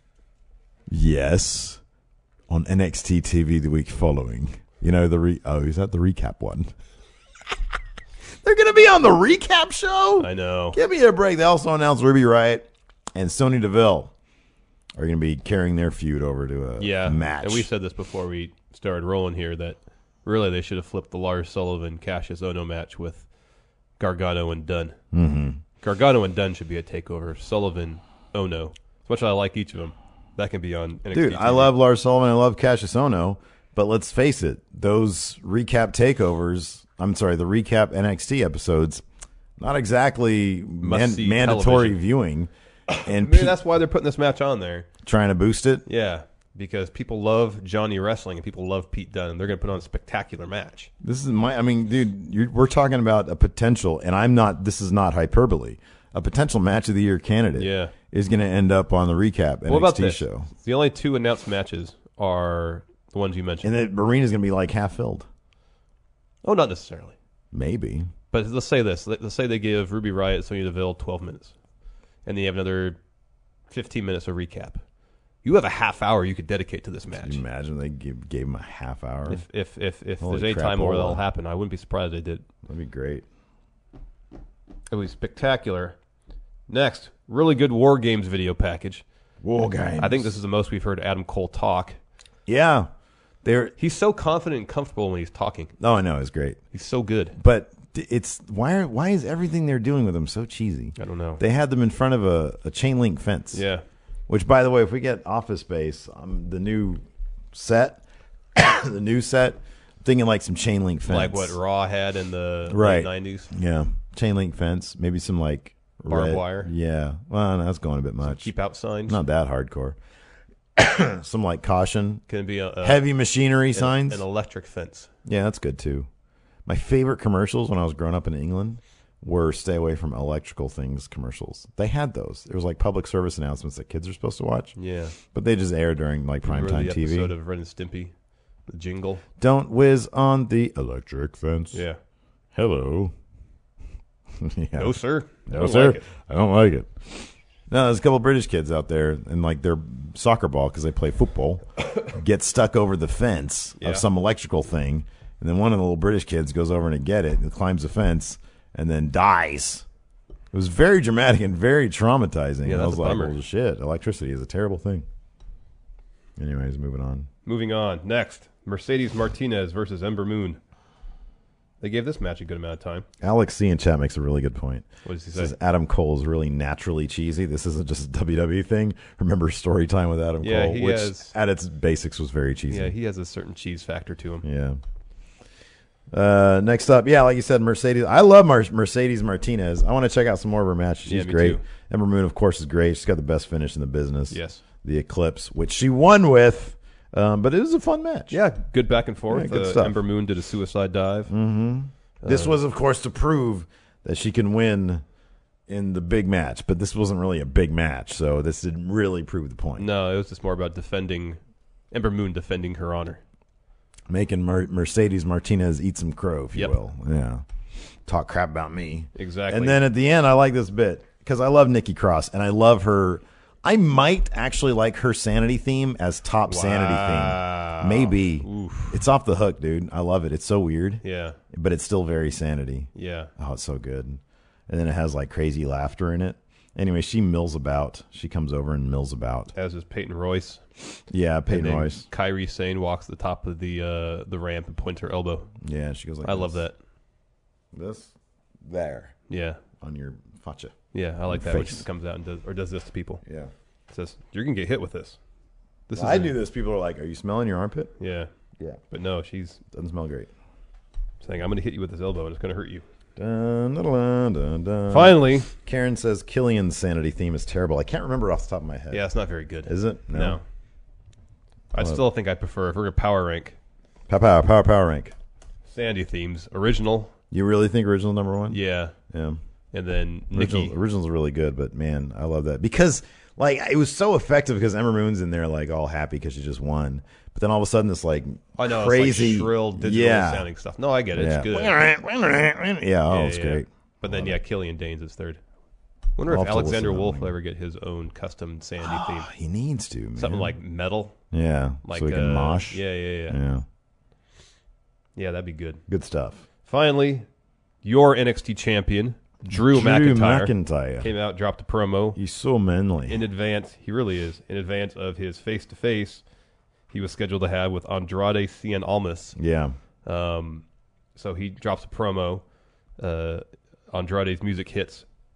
Yes. On N X T T V the week following. You know, the re... Oh, is that the recap one? They're going to be on the recap show? I know. Give me a break. They also announced Ruby Riott and Sonya Deville are going to be carrying their feud over to a Yeah, match. and we said this before we started rolling here, that really they should have flipped the Lars Sullivan Cassius Ono match with Gargano and Dunn. Mm-hmm. Gargano and Dunn should be a takeover. Sullivan, Ono. As much as I like each of them, That can be on N X T Dude, T V. I love Lars Sullivan. I love Cassius Ohno. But let's face it, those recap takeovers, I'm sorry, the recap N X T episodes, not exactly man, Must-see mandatory television. viewing. And Maybe pe- that's why they're putting this match on there. trying to boost it. Yeah, because people love Johnny Wrestling and people love Pete Dunne. They're going to put on a spectacular match. This is my, I mean, dude, you're, we're talking about a potential, and I'm not, this is not hyperbole. A potential match of the year candidate Yeah. is going to end up on the recap What about N X T this? show. The only two announced matches are the ones you mentioned. And the arena's going to be like half filled. Oh, not necessarily. Maybe. But let's say this. Let- Let's say they give Ruby Riott, Sonya Deville twelve minutes. And then you have another fifteen minutes of recap. You have a half hour you could dedicate to this match. Can you imagine they give, gave him a half hour? If if if, if Holy there's any crap, time where hold that'll on. happen, I wouldn't be surprised they did. That'd be great. It was spectacular. Next, really good War Games video package. War Games. I think this is the most we've heard Adam Cole talk. Yeah. They're, He's so confident and comfortable when he's talking. oh, I know. It's great. He's so good. But it's, why are, why is everything they're doing with them so cheesy? I don't know. They had them in front of a, a chain link fence. Yeah. Which, by the way, if we get Office Space, um, the new set, the new set, I'm thinking like some chain link fence. Like what Raw had in the Right. late nineties. Yeah. Chain link fence. Maybe some like Barbed red- wire. Yeah. Well, no, that's going a bit much. Keep out signs. Not that hardcore. Some like caution. Can be a, a Heavy machinery an, signs. an electric fence. Yeah, that's good too. My favorite commercials when I was growing up in England were stay away from electrical things commercials. They had those. There was like public service announcements that kids are supposed to watch, Yeah. but they just aired during like Remember primetime the T V. episode of Ren and Stimpy? The jingle. Don't whiz on the electric fence. Yeah. Hello. Yeah. No, sir. I No, don't sir. like it. I don't like it. No, there's a couple of British kids out there, and like their soccer ball, because they play football, gets stuck over the fence Yeah. of some electrical thing, and then one of the little British kids goes over to get it and climbs the fence and then dies. It was very dramatic and very traumatizing. Yeah, I that's was a like, bummer. "Oh shit, electricity is a terrible thing." Anyways, moving on. Moving on. Next, Mercedes Martinez versus Ember Moon. They gave this match a good amount of time. Alex C in chat makes a really good point. What does he He say? says Adam Cole is really naturally cheesy. This isn't just a W W E thing. Remember Story Time with Adam Yeah, Cole, he which has- at its basics was very cheesy. Yeah, he has a certain cheese factor to him. Yeah. Uh, next up, yeah, like you said, Mercedes. I love Mar- Mercedes Martinez. I want to check out some more of her matches. She's Yeah, me great. too. Ember Moon, of course, is great. She's got the best finish in the business. Yes. The Eclipse, which she won with, um, but it was a fun match. Yeah, good back and forth. Yeah, good uh, stuff. Ember Moon did a suicide dive. Mm-hmm. This was, of course, to prove that she can win in the big match, but this wasn't really a big match, so this didn't really prove the point. No, it was just more about defending Ember Moon defending her honor. Making Mer- Mercedes Martinez eat some crow, if you Yep. will. Yeah. Talk crap about me. Exactly. And then at the end, I like this bit because I love Nikki Cross and I love her. I might actually like her Sanity theme as top Sanity Wow. theme. Maybe. Oof. It's off the hook, dude. I love it. It's so weird, Yeah, but it's still very Sanity. yeah. Oh, it's so good. And then it has like crazy laughter in it. Anyway, she mills about. She comes over and mills about. As is Peyton Royce. Yeah, Peyton and then Royce. Kairi Sane walks to the top of the uh, the ramp and points her elbow. Yeah, she goes like I this. love that. This, there, Yeah, on your facha. yeah. I like that when Face. she comes out and does or does this to people. Yeah. Says you're gonna get hit with this. This I a- do this. People are like, "Are you smelling your armpit?" Yeah, Yeah, but no, she's doesn't smell great. saying I'm gonna hit you with this elbow and it's gonna hurt you. Dun, dun, dun, dun, dun. Finally, Karen says Killian's Sanity theme is terrible. I can't remember off the top of my head. yeah, it's not very good. Is it? No. I Well- still think I prefer if we're gonna power rank Power, power, power, power rank. Sandy themes original. You really think original number one? Yeah, Yeah. and then Original, Nikki. original's really good, but man, I love that because like it was so effective because Ember Moon's in there like all happy because she just won, but then all of a sudden this like I know crazy it's like shrill digital yeah. sounding stuff. No, I get it. yeah. It's good. Yeah, oh, Yeah, it's yeah. great. But then yeah, Killian Danes is third. Wonder I'll if have to Alexander listen to that Wolf will one. ever get his own custom Sandy theme. He needs to, man. Something like metal, yeah, like so he can uh, mosh. Yeah, yeah, yeah, yeah, yeah. That'd be good. good stuff. Finally, your N X T champion, Drew, Drew McIntyre, McIntyre. came out, dropped a promo He's so manly. in advance. He really is in advance of his face to face. He was scheduled to have with Andrade Cien Almas. yeah, Um, so he drops a promo. Uh, Andrade's music hits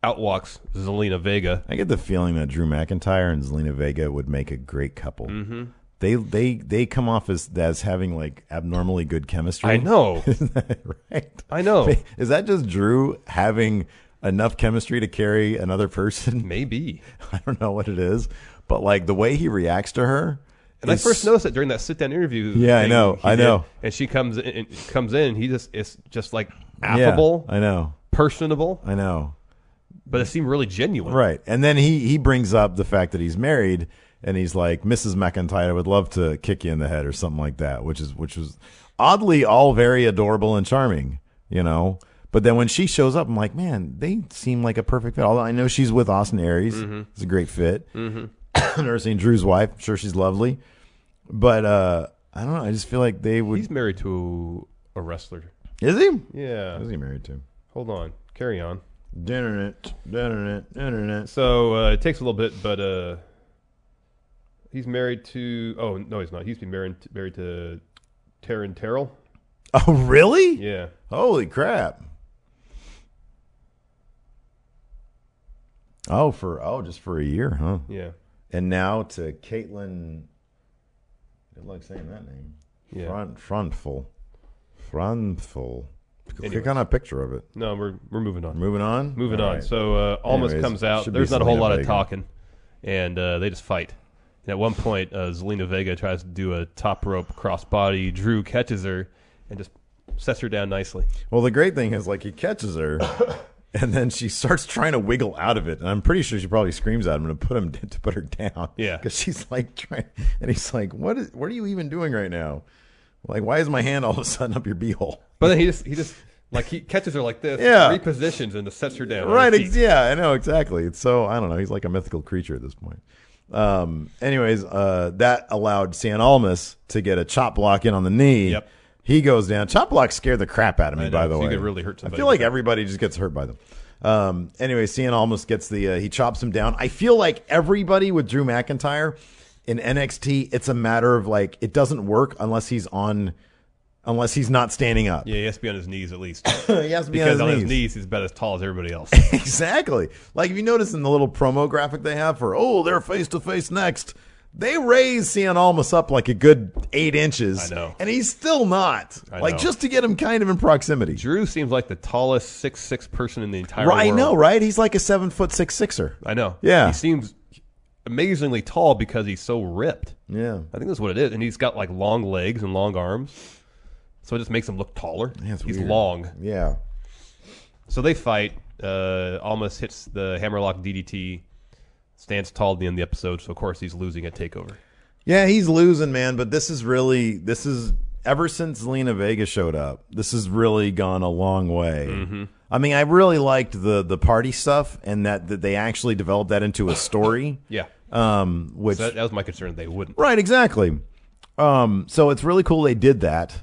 outwalks Zelina Vega. I get the feeling that Drew McIntyre and Zelina Vega would make a great couple. Mm-hmm. They they they come off as as having like abnormally good chemistry. I know. Isn't that right? I know. Is that just Drew having enough chemistry to carry another person? Maybe. I don't know what it is, but like the way he reacts to her. And I first noticed it during that sit down interview. Yeah, thing I know. he I did. know. And she comes in, and comes in. And he just is just like affable. Yeah, I know. Personable. I know. But it seemed really genuine. Right. And then he, he brings up the fact that he's married, and he's like, Missus McIntyre would love to kick you in the head or something like that, which is which was oddly all very adorable and charming, you know. But then when she shows up, I'm like, man, they seem like a perfect fit. Although I know she's with Austin Aries. Mm-hmm. It's a great fit. Mm-hmm. Never seen Drew's wife. I'm sure she's lovely. But uh, I don't know. I just feel like they would. He's married to a wrestler. Is he? Yeah. Who's he married to? Hold on. Carry on. Internet, internet, internet. So uh, it takes a little bit, but uh, he's married to. Oh no, he's not. He's been married to, married to Taryn Terrell. Oh, really? Yeah. Holy crap! Oh, for oh, just for a year, huh? Yeah. And now to Caitlin. Good luck saying that name. Yeah. Front, frontful, frontful. Click Anyways. on a picture of it. No, we're we're moving on. Moving on. Moving All on. right. So uh, Almas Anyways, comes out. should be There's not a whole Zelina lot of Vega. talking, and uh, they just fight. And at one point, uh, Zelina Vega tries to do a top rope crossbody. Drew catches her and just sets her down nicely. Well, the great thing is, like, he catches her, and then she starts trying to wiggle out of it. And I'm pretty sure she probably screams at him to put him to put her down. Yeah. because she's like trying, and he's like, "What is? What are you even doing right now? Like, why is my hand all of a sudden up your beehole?" But then he just he just like he catches her like this, Yeah. repositions and just sets her down. on Right? her Ex- feet. yeah, I know exactly. It's so I don't know. He's like a mythical creature at this point. Um. Anyways, uh, that allowed Cien Almas to get a chop block in on the knee. Yep. He goes down. Chop block scared the crap out of me. I know, By the so way, you could really hurt I somebody feel with like that. everybody just gets hurt by them. Um. Anyway, Cien Almas gets the. Uh, he chops him down. I feel like everybody with Drew McIntyre in N X T, it's a matter of like it doesn't work unless he's on, unless he's not standing up. Yeah, he has to be on his knees at least. He has to be Because on his on knees. his knees, he's about as tall as everybody else. Exactly. Like if you notice in the little promo graphic they have for, oh, they're face to face next, they raise Cien Almas up like a good eight inches. I know. And he's still not. I like know. just to get him kind of in proximity. Drew seems like the tallest six six person in the entire Right, I world. know, right? He's like a seven foot six sixer. I know. Yeah. He seems amazingly tall because he's so ripped. Yeah. I think that's what it is. And he's got like long legs and long arms. So it just makes him look taller. Yeah, it's he's weird. long. Yeah. So they fight. Uh, Almas hits the hammerlock D D T. Stands tall at the end of the episode. So, of course, he's losing at TakeOver. Yeah, he's losing, man, but this is really this is ever since Zelina Vega showed up, this has really gone a long way. Mm-hmm. I mean, I really liked the the party stuff and that, that they actually developed that into a story. Yeah. Um which So that, that was my concern. They wouldn't. Right, exactly. Um so it's really cool they did that.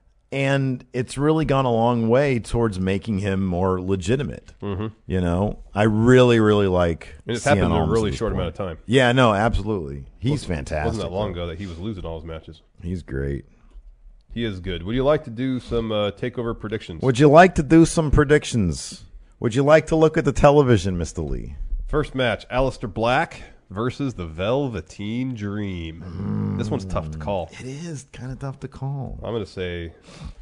And it's really gone a long way towards making him more legitimate. Mm-hmm. You know, I really, really like. And it's Cien happened in a Almas really at this short point. amount of time. Yeah, no, absolutely. He's It fantastic. wasn't that long ago that he was losing all his matches. He's great. He is good. Would you like to do some uh, TakeOver predictions? Would you like to do some predictions? Would you like to look at the television, Mister Lee? First match, Aleister Black versus the Velveteen Dream. Mm. This one's tough to call. It is kind of tough to call. I'm going to say,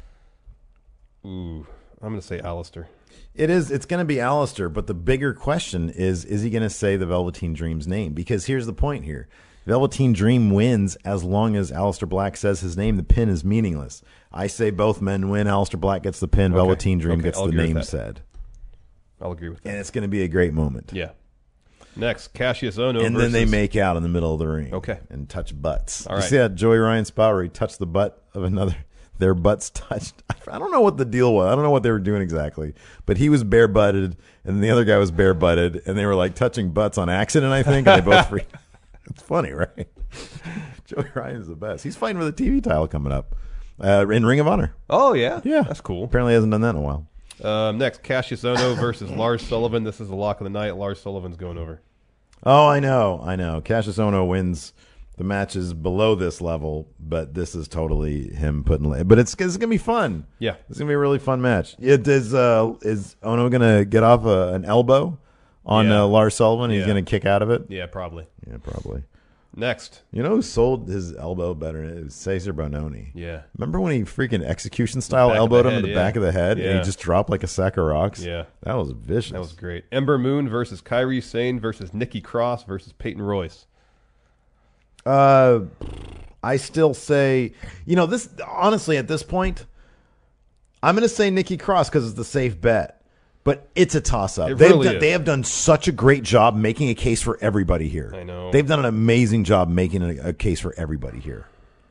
ooh, I'm going to say Aleister. It is. It's going to be Aleister, but the bigger question is, is he going to say the Velveteen Dream's name? Because here's the point here. Velveteen Dream wins as long as Aleister Black says his name. The pin is meaningless. I say both men win. Aleister Black gets the pin. Okay. Velveteen Dream Okay, gets I'll the agree with name that. said. I'll agree with that. And it's going to be a great moment. Yeah. Next, Cassius Ohno And versus... then they make out in the middle of the ring. Okay. And touch butts. All You right. see that Joey Ryan spot where he touched the butt of another? Their butts touched. I don't know what the deal was. I don't know what they were doing exactly. But he was bare butted, and the other guy was bare butted, and they were like touching butts on accident, I think. And they both free. It's funny, right? Joey Ryan's the best. He's fighting for the T V title coming up uh, in Ring of Honor. Oh, yeah? Yeah. That's cool. Apparently hasn't done that in a while. Um, next, Cassius Ohno versus Lars Sullivan. This is the lock of the night. Lars Sullivan's going over. Oh, I know. I know. Cassius Ohno wins the matches below this level, but this is totally him putting. But it's, it's going to be fun. Yeah. It's going to be a really fun match. It is, uh, is Ono going to get off a, an elbow on Yeah. uh, Lars Sullivan. He's Yeah. going to kick out of it. Yeah, probably. Yeah, probably. Next. You know who sold his elbow better? It was Cesar Bononi. Yeah. Remember when he freaking execution style Back of elbowed the him in head, the yeah. back of the head, and Yeah. he just dropped like a sack of rocks? Yeah. That was vicious. That was great. Ember Moon versus Kyrie Sane versus Nikki Cross versus Peyton Royce. Uh, I still say, you know, this honestly at this point, I'm going to say Nikki Cross because it's the safe bet. But it's a toss-up. It They've really done, is. they have done such a great job making a case for everybody here. I know. They've done an amazing job making a, a case for everybody here.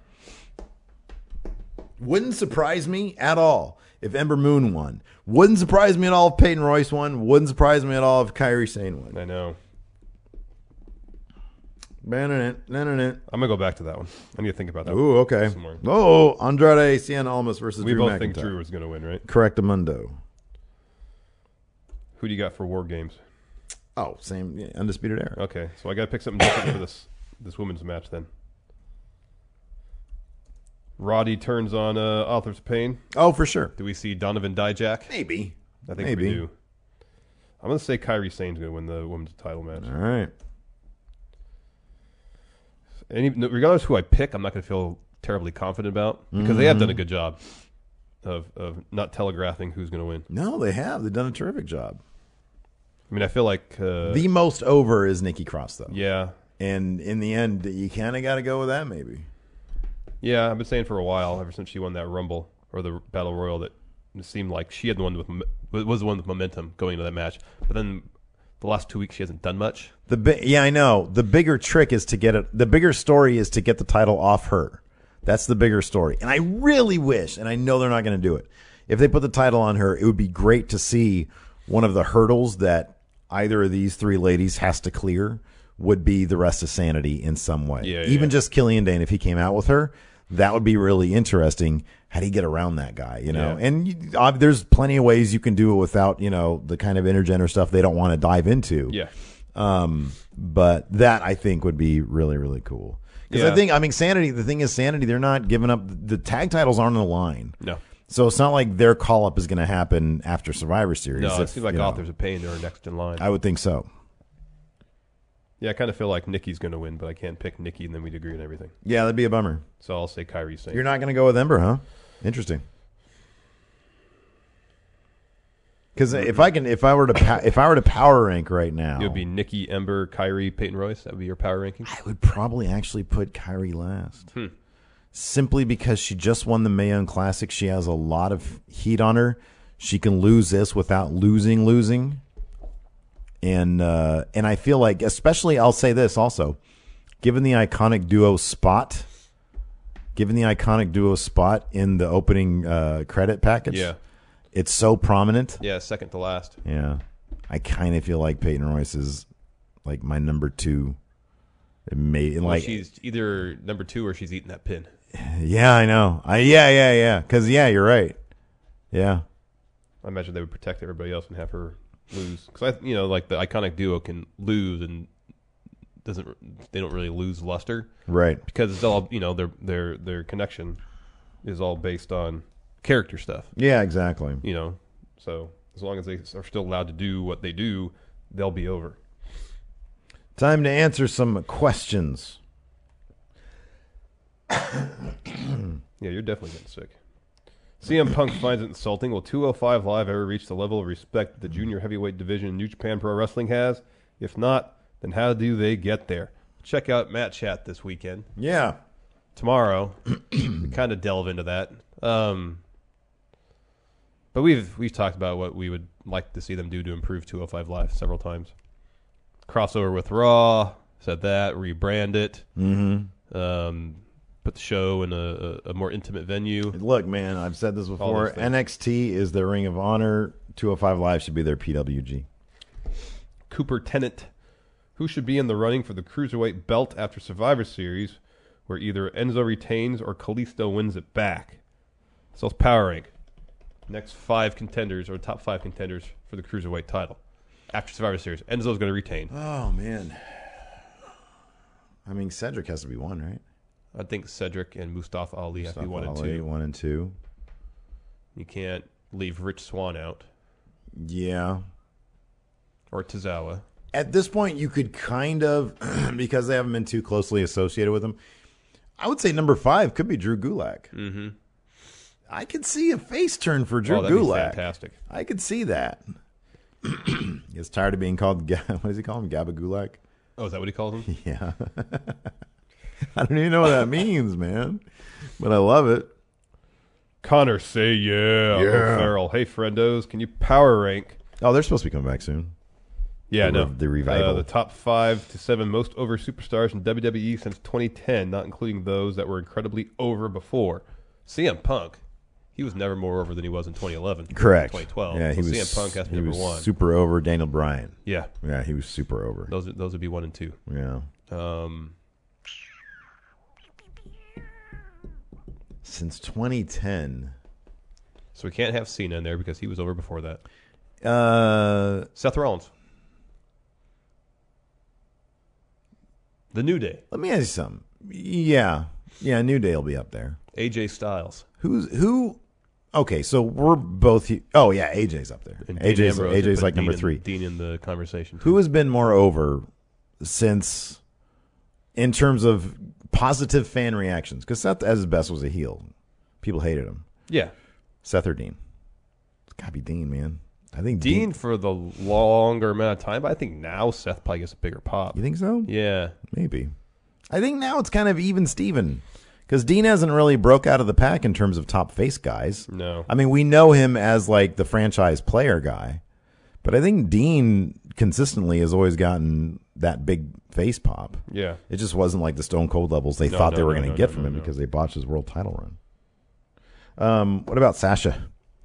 Wouldn't surprise me at all if Ember Moon won. Wouldn't surprise me at all if Peyton Royce won. Wouldn't surprise me at all if Kyrie Sane won. I know. I'm I'm going to go back to that one. I need to think about that. Ooh, okay. Some more. Oh, Andrade Cien Almas versus We Drew both McIntyre. think Drew is going to win, right? Correctamundo. Who do you got for War Games? Oh, same yeah, Undisputed Era. Okay, so I got to pick something different for this this women's match then. Roddy turns on uh, Authors of Pain. Oh, for sure. Do we see Donovan Dijak? Maybe. I think Maybe. we do. I'm going to say Kyrie Sane's going to win the women's title match. All right. Any, no, regardless of who I pick, I'm not going to feel terribly confident about because they have done a good job of of not telegraphing who's going to win. No, they have. They've done a terrific job. I mean, I feel like uh, The most over is Nikki Cross, though. yeah, And in the end, you kind of got to go with that, maybe. yeah. I've been saying for a while, ever since she won that Rumble or the Battle Royal, that it seemed like she had the one with mom- was the one with momentum going into that match. But then the last two weeks, she hasn't done much. The bi- yeah, I know. The bigger trick is to get it. The bigger story is to get the title off her. That's the bigger story. And I really wish, and I know they're not going to do it, if they put the title on her, it would be great to see one of the hurdles that either of these three ladies has to clear would be the rest of Sanity in some way. Yeah, Even yeah. just Killian Dane, if he came out with her, that would be really interesting. How do you get around that guy, you know? Yeah. And you, uh, there's plenty of ways you can do it without, you know, the kind of intergender stuff they don't want to dive into. Yeah, Um, but that I think would be really, really cool. Because Yeah. I think, I mean, Sanity, the thing is, Sanity, they're not giving up. The tag titles aren't on the line. no, So it's not like their call up is going to happen after Survivor Series. no. It if, seems like you know. Authors of Pain are next in line. I would think so. Yeah, I kind of feel like Nikki's going to win, but I can't pick Nikki, and then we'd agree on everything. Yeah, that'd be a bummer. So I'll say Kyrie Sane. You're not going to go with Ember, huh? Interesting. Because if I can, if I were to, pa- if I were to power rank right now, It would be Nikki, Ember, Kyrie, Peyton Royce. That would be your power ranking. I would probably actually put Kyrie last. Hmm. Simply because she just won the Mae Young Classic. She has a lot of heat on her. She can lose this without losing, losing. And uh, and I feel like, especially, I'll say this also, given the iconic duo spot, given the iconic duo spot in the opening uh, credit package, Yeah, it's so prominent. yeah. Second to last. Yeah, I kind of feel like Peyton Royce is like my number two. It may, Well, like, she's either number two or she's eating that pin. yeah, I know. I yeah, yeah, yeah. Because yeah, you're right. Yeah, I imagine they would protect everybody else and have her lose. Because I, you know, like the iconic duo can lose and doesn't. They don't really lose luster right. because it's all, you know, their their their connection is all based on character stuff. Yeah, exactly. You know, so as long as they are still allowed to do what they do, they'll be over. Time to answer some questions. Yeah, you're definitely getting sick. C M Punk finds it insulting. Will two oh five Live ever reach the level of respect that the junior heavyweight division in New Japan Pro Wrestling has? If not, then how do they get there? Check out Matt Chat this weekend. Yeah. Tomorrow, we kind of delve into that. Um, but we've we've talked about what we would like to see them do to improve two oh five Live several times. Crossover with Raw, said that, rebrand it, Mm-hmm. um, put the show in a, a, a more intimate venue. Look, man, I've said this before. those things. N X T is their Ring of Honor. two oh five Live should be their P W G. Cooper Tennant, who should be in the running for the Cruiserweight belt after Survivor Series, where either Enzo retains or Kalisto wins it back. So it's power rank. Next five contenders, or top five contenders for the Cruiserweight title after Survivor Series. Enzo's going to retain. Oh, man. I mean, Cedric has to be one, right? I think Cedric and Mustafa Ali have to be Mustafa one and Ali, two. One and two. You can't leave Rich Swann out. Yeah. Or Tozawa. At this point, you could kind of, because they haven't been too closely associated with him, I would say number five could be Drew Gulak. Mm-hmm. I could see a face turn for Drew Oh, that'd be Gulak. fantastic. I could see that. He's tired of being called, Ga- what does he call him, Gabba Gulak? Oh, is that what he calls him? Yeah. I don't even know what that means, man. But I love it. Connor, say yeah. Yeah. O'Farrell. Hey, friendos, can you power rank? Oh, they're supposed to be coming back soon. Yeah, The no. re- the revival. Uh, the top five to seven most over superstars in W W E since twenty ten, not including those that were incredibly over before. C M Punk, he was never more over than he was in twenty eleven. Correct. twenty twelve. Yeah, he so was. C M Punk has to be he number was one. super over Daniel Bryan. Yeah, Yeah, he was super over. those those would be one and two. Yeah. Um, Since twenty ten. so we can't have Cena in there because he was over before that. Uh, Seth Rollins. The New Day. let me ask you something. Yeah. Yeah, New Day will be up there. A J Styles. Who's who? Okay, so we're both. he- Oh yeah, A J's up there. And A J's Dean Ambrose. A J's Put like Dean number in- three. Dean in the conversation. Who has been more over since, in terms of positive fan reactions? Because Seth, at his best, was a heel. People hated him. Yeah. Seth or Dean? It's gotta be Dean, man. I think Dean for the longer amount of time, but I think now Seth probably gets a bigger pop. You think so? Yeah. Maybe. I think now it's kind of even Steven. Because Dean hasn't really broke out of the pack in terms of top face guys. No. I mean, we know him as like the franchise player guy. But I think Dean consistently has always gotten that big face pop. Yeah. It just wasn't like the Stone Cold levels they No, thought no, they were no, going to no, get no, from no, him no. because they botched his world title run. Um, what about Sasha?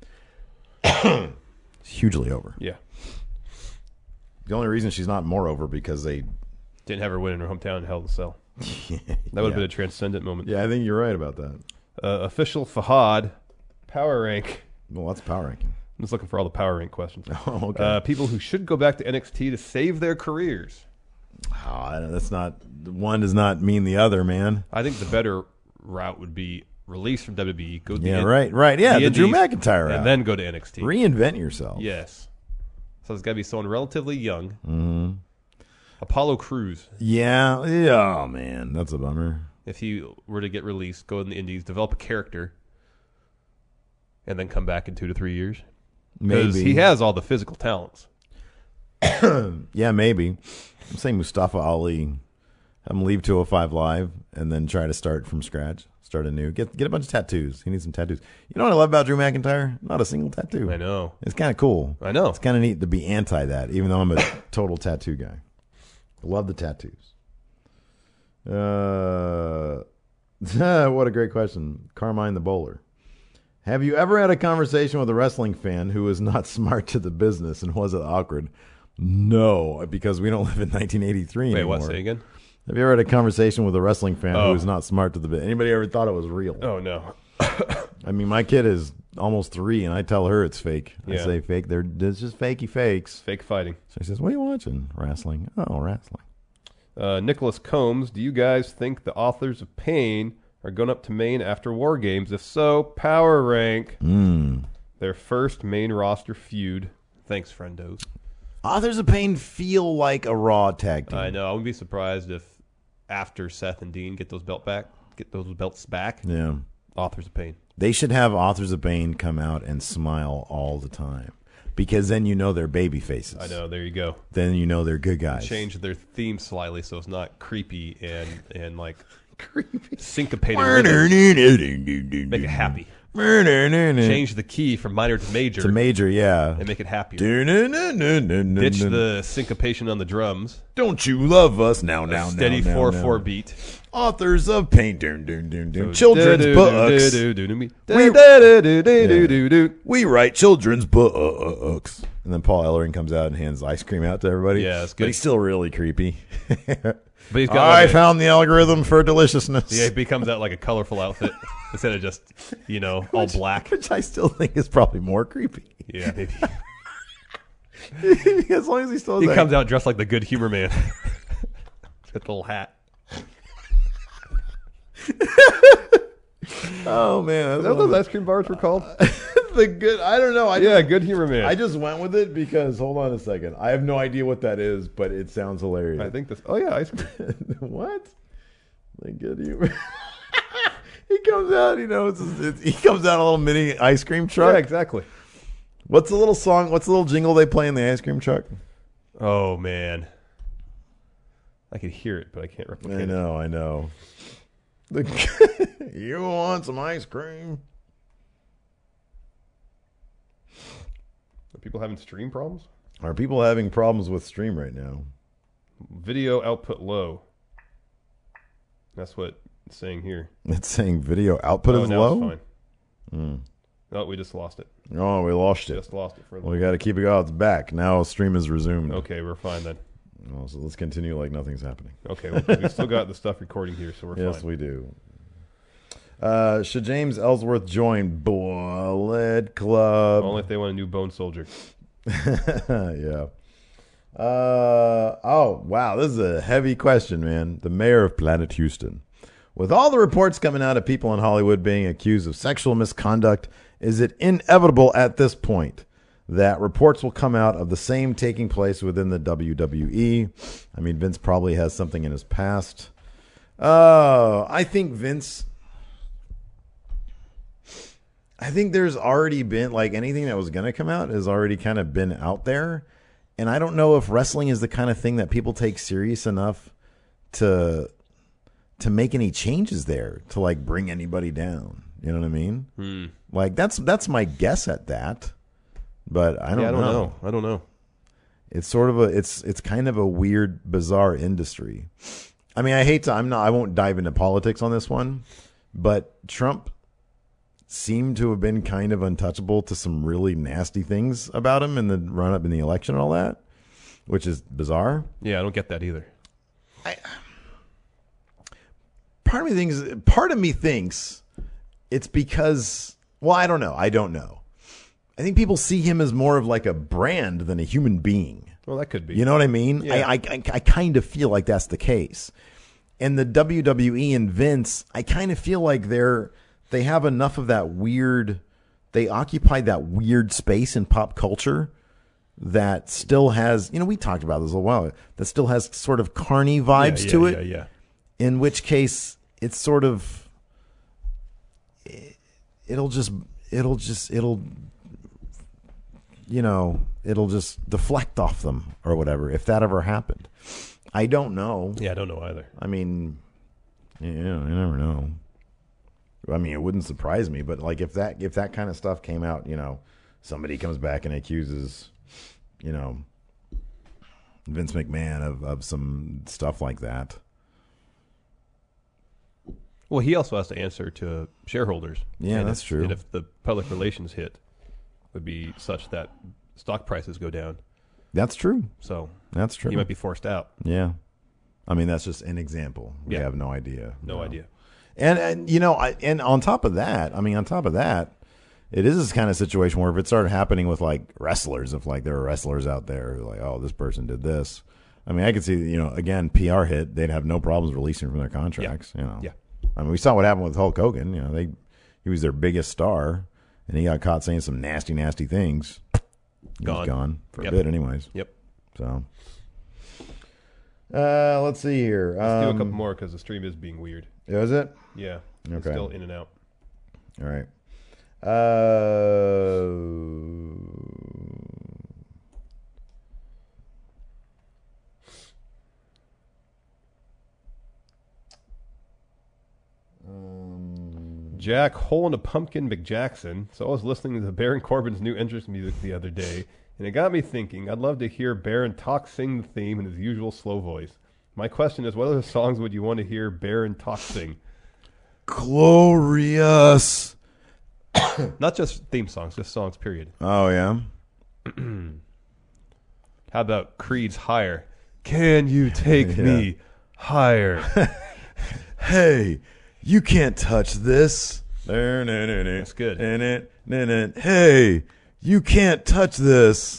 Hugely over. Yeah. The only reason she's not more over because they Didn't have her win in her hometown in Hell in a Cell. yeah. That would have been a transcendent moment. Yeah, I think you're right about that. Uh, official Fahad. Power rank. Well, that's power ranking. I'm just looking for all the power rank questions. Oh, okay. Uh, people who should go back to N X T to save their careers. Oh, that's not one does not mean the other, man. I think the better route would be release from W W E, go to Yeah, the, right, right. Yeah, the, Drew Indies, McIntyre route. and then go to N X T. Reinvent yourself. Yes. So it's got to be someone relatively young. Mm-hmm. Apollo Crews, Yeah. Yeah. Oh man, that's a bummer. if he were to get released, go in the Indies, develop a character, and then come back in two to three years. Because Maybe he has all the physical talents. Yeah, maybe. I'm saying Mustafa Ali. Have him leave two oh five Live and then try to start from scratch. Start anew. Get get a bunch of tattoos. He needs some tattoos. You know what I love about Drew McIntyre? Not a single tattoo. I know. It's kind of cool. I know. It's kind of neat to be anti that, even though I'm a total tattoo guy. I love the tattoos. Uh, what a great question. Carmine the Bowler. Have you ever had a conversation with a wrestling fan who is not smart to the business, and was it awkward? No, because we don't live in nineteen eighty-three Wait, anymore. what? Say again? Have you ever had a conversation with a wrestling fan Oh. who is not smart to the business? Anybody ever thought it was real? Oh, no. I mean, my kid is almost three, and I tell her it's fake. I Yeah. say fake. They're it's just fakey fakes. Fake fighting. So she says, "What are you watching? Wrestling? Oh, wrestling." Uh, Nicholas Combs, do you guys think the authors of Pain are going up to Maine after War Games? If so, power rank Mm. their first main roster feud. Thanks, friendos. Authors of Pain feel like a Raw tag team. I know. I wouldn't be surprised if after Seth and Dean get those belt back, get those belts back, Yeah. authors of Pain. They should have Authors of Pain come out and smile all the time. Because then you know they're baby faces. I know. There you go. Then you know they're good guys. Change their theme slightly so it's not creepy and and like Creepy. syncopated rhythm. Make it happy. Change Change the key from minor to major to major, yeah. and make it happier. Ditch Ditch the syncopation on the drums. Don't you love us now, A now, steady now, now, four now. four beat. Authors of Pain. Dun, dun, dun, dun. Children's books. We write children's books. And then Paul Ellering comes out and hands ice cream out to everybody. Yeah, that's But good. he's still really creepy. But he's got I like a- found the algorithm for deliciousness. Yeah, he comes out like a colorful outfit instead of just, you know, all black. Which I still think is probably more creepy. Yeah, maybe. As long as he still has He that- comes out dressed like the good humor man. With the little hat. Oh, man. Is That's that what one those of ice cream bars were called? the- the good. I don't know. I Yeah, just, Good Humor Man. I just went with it because hold on a second. I have no idea what that is, but it sounds hilarious. I think this. Oh yeah, ice cream. What? Like Good Humor. He comes out. You know, it's, it's, he comes out a little mini ice cream truck. Yeah, exactly. What's the little song? What's the little jingle they play in the ice cream truck? Oh man, I could hear it, but I can't replicate I know. I know. The, you want some ice cream? it. Are people having stream problems? Are people having problems with stream right now? Video output low. That's what it's saying here. It's saying video output oh, is now low. It's fine. Mm. Oh, we just lost it. Oh, we lost it. Just lost it for a Well, we little. got to keep it going. It's back now. Stream is resumed. Okay, we're fine then. Well, so let's continue like nothing's happening. Okay, well, we still got the stuff recording here, so we're Yes, fine. we do. Uh, should James Ellsworth join Bullet Club? Only if they want a new Bone Soldier. Yeah. Uh, oh, wow. This is a heavy question, man. The mayor of Planet Houston. With all the reports coming out of people in Hollywood being accused of sexual misconduct, is it inevitable at this point that reports will come out of the same taking place within the W W E? I mean, Vince probably has something in his past. Uh, I think Vince... I think there's already been, like, anything that was going to come out has already kind of been out there. And I don't know if wrestling is the kind of thing that people take serious enough to to make any changes there, to, like, bring anybody down. You know what I mean? Hmm. Like, that's that's my guess at that. But I don't, yeah, I don't know. know. I don't know. It's sort of a it's it's kind of a weird, bizarre industry. I mean, I hate to I'm not I won't dive into politics on this one, but Trump seemed to have been kind of untouchable to some really nasty things about him in the run up in the election and all that, which is bizarre. Yeah, I don't get that either. I, part of me thinks part of me thinks it's because, well, I don't know. I don't know. I think people see him as more of like a brand than a human being. Well, that could be. You know what I mean? Yeah. I, I, I, I kind of feel like that's the case. And the W W E and Vince, I kind of feel like they're they have enough of that weird, they occupy that weird space in pop culture that still has, you know, we talked about this a while ago, that still has sort of carny vibes yeah, yeah, to it. Yeah, yeah. In which case, it's sort of, it'll just, it'll just, it'll, you know, it'll just deflect off them or whatever, if that ever happened. I don't know. Yeah, I don't know either. I mean, you know, you never know. I mean, it wouldn't surprise me, but like if that if that kind of stuff came out, you know, somebody comes back and accuses, you know, Vince McMahon of, of some stuff like that. Well, he also has to answer to shareholders. Yeah, and that's if, true. And if the public relations hit would be such that stock prices go down, That's true. so That's true. he might be forced out. Yeah. I mean, that's just an example. We Yeah. have no idea. No idea. And, and you know, I, and on top of that, I mean, on top of that, it is this kind of situation where if it started happening with like wrestlers, if like there are wrestlers out there who are like, oh, this person did this. I mean, I could see, you know, again, P R hit, they'd have no problems releasing from their contracts. You know, Yeah. I mean, we saw what happened with Hulk Hogan. You know, they he was their biggest star, and he got caught saying some nasty, nasty things. He Gone. was gone for Yep. a bit, anyways. Yep. So, uh, let's see here. Let's do a Um, couple more because the stream is being weird. is it? Yeah. It's Okay. still in and out. All right. Uh, um, Jack Hole in a Pumpkin McJackson. So I was listening to Baron Corbin's new entrance music the other day, and it got me thinking. I'd love to hear Baron talk sing the theme in his usual slow voice. My question is, what other songs would you want to hear Baron talk sing? glorious. Not just theme songs, just songs, period. Oh yeah. How about Creed's Higher? Can you take Yeah. me higher? Hey, you can't touch this. That's good. Hey, you can't touch this.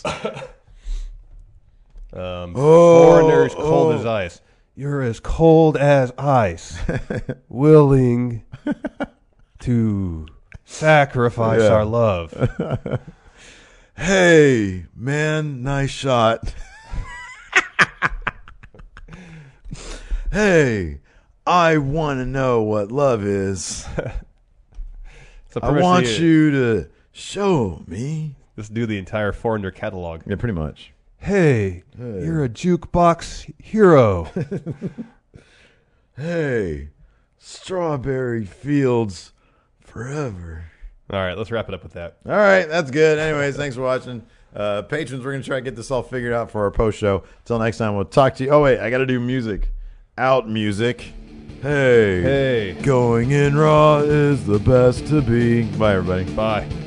Um, Oh, Foreigner's Cold oh. as Ice. You're as cold as ice. Willing to Sacrifice Yeah. our love. Hey, man, nice shot. Hey, I want to know what love is. So I pretty much want the- you to show me. Let's do the entire Foreigner catalog. Yeah, pretty much. Hey, Hey. you're a jukebox hero. Hey, strawberry fields forever. All right, let's wrap it up with that. All right, that's good. Anyways, thanks for watching. Uh, patrons, we're going to try to get this all figured out for our post show. Until next time, we'll talk to you. Oh, wait, I got to do music. Out music. Hey. Hey. Going in raw is the best to be. Bye, everybody. Bye.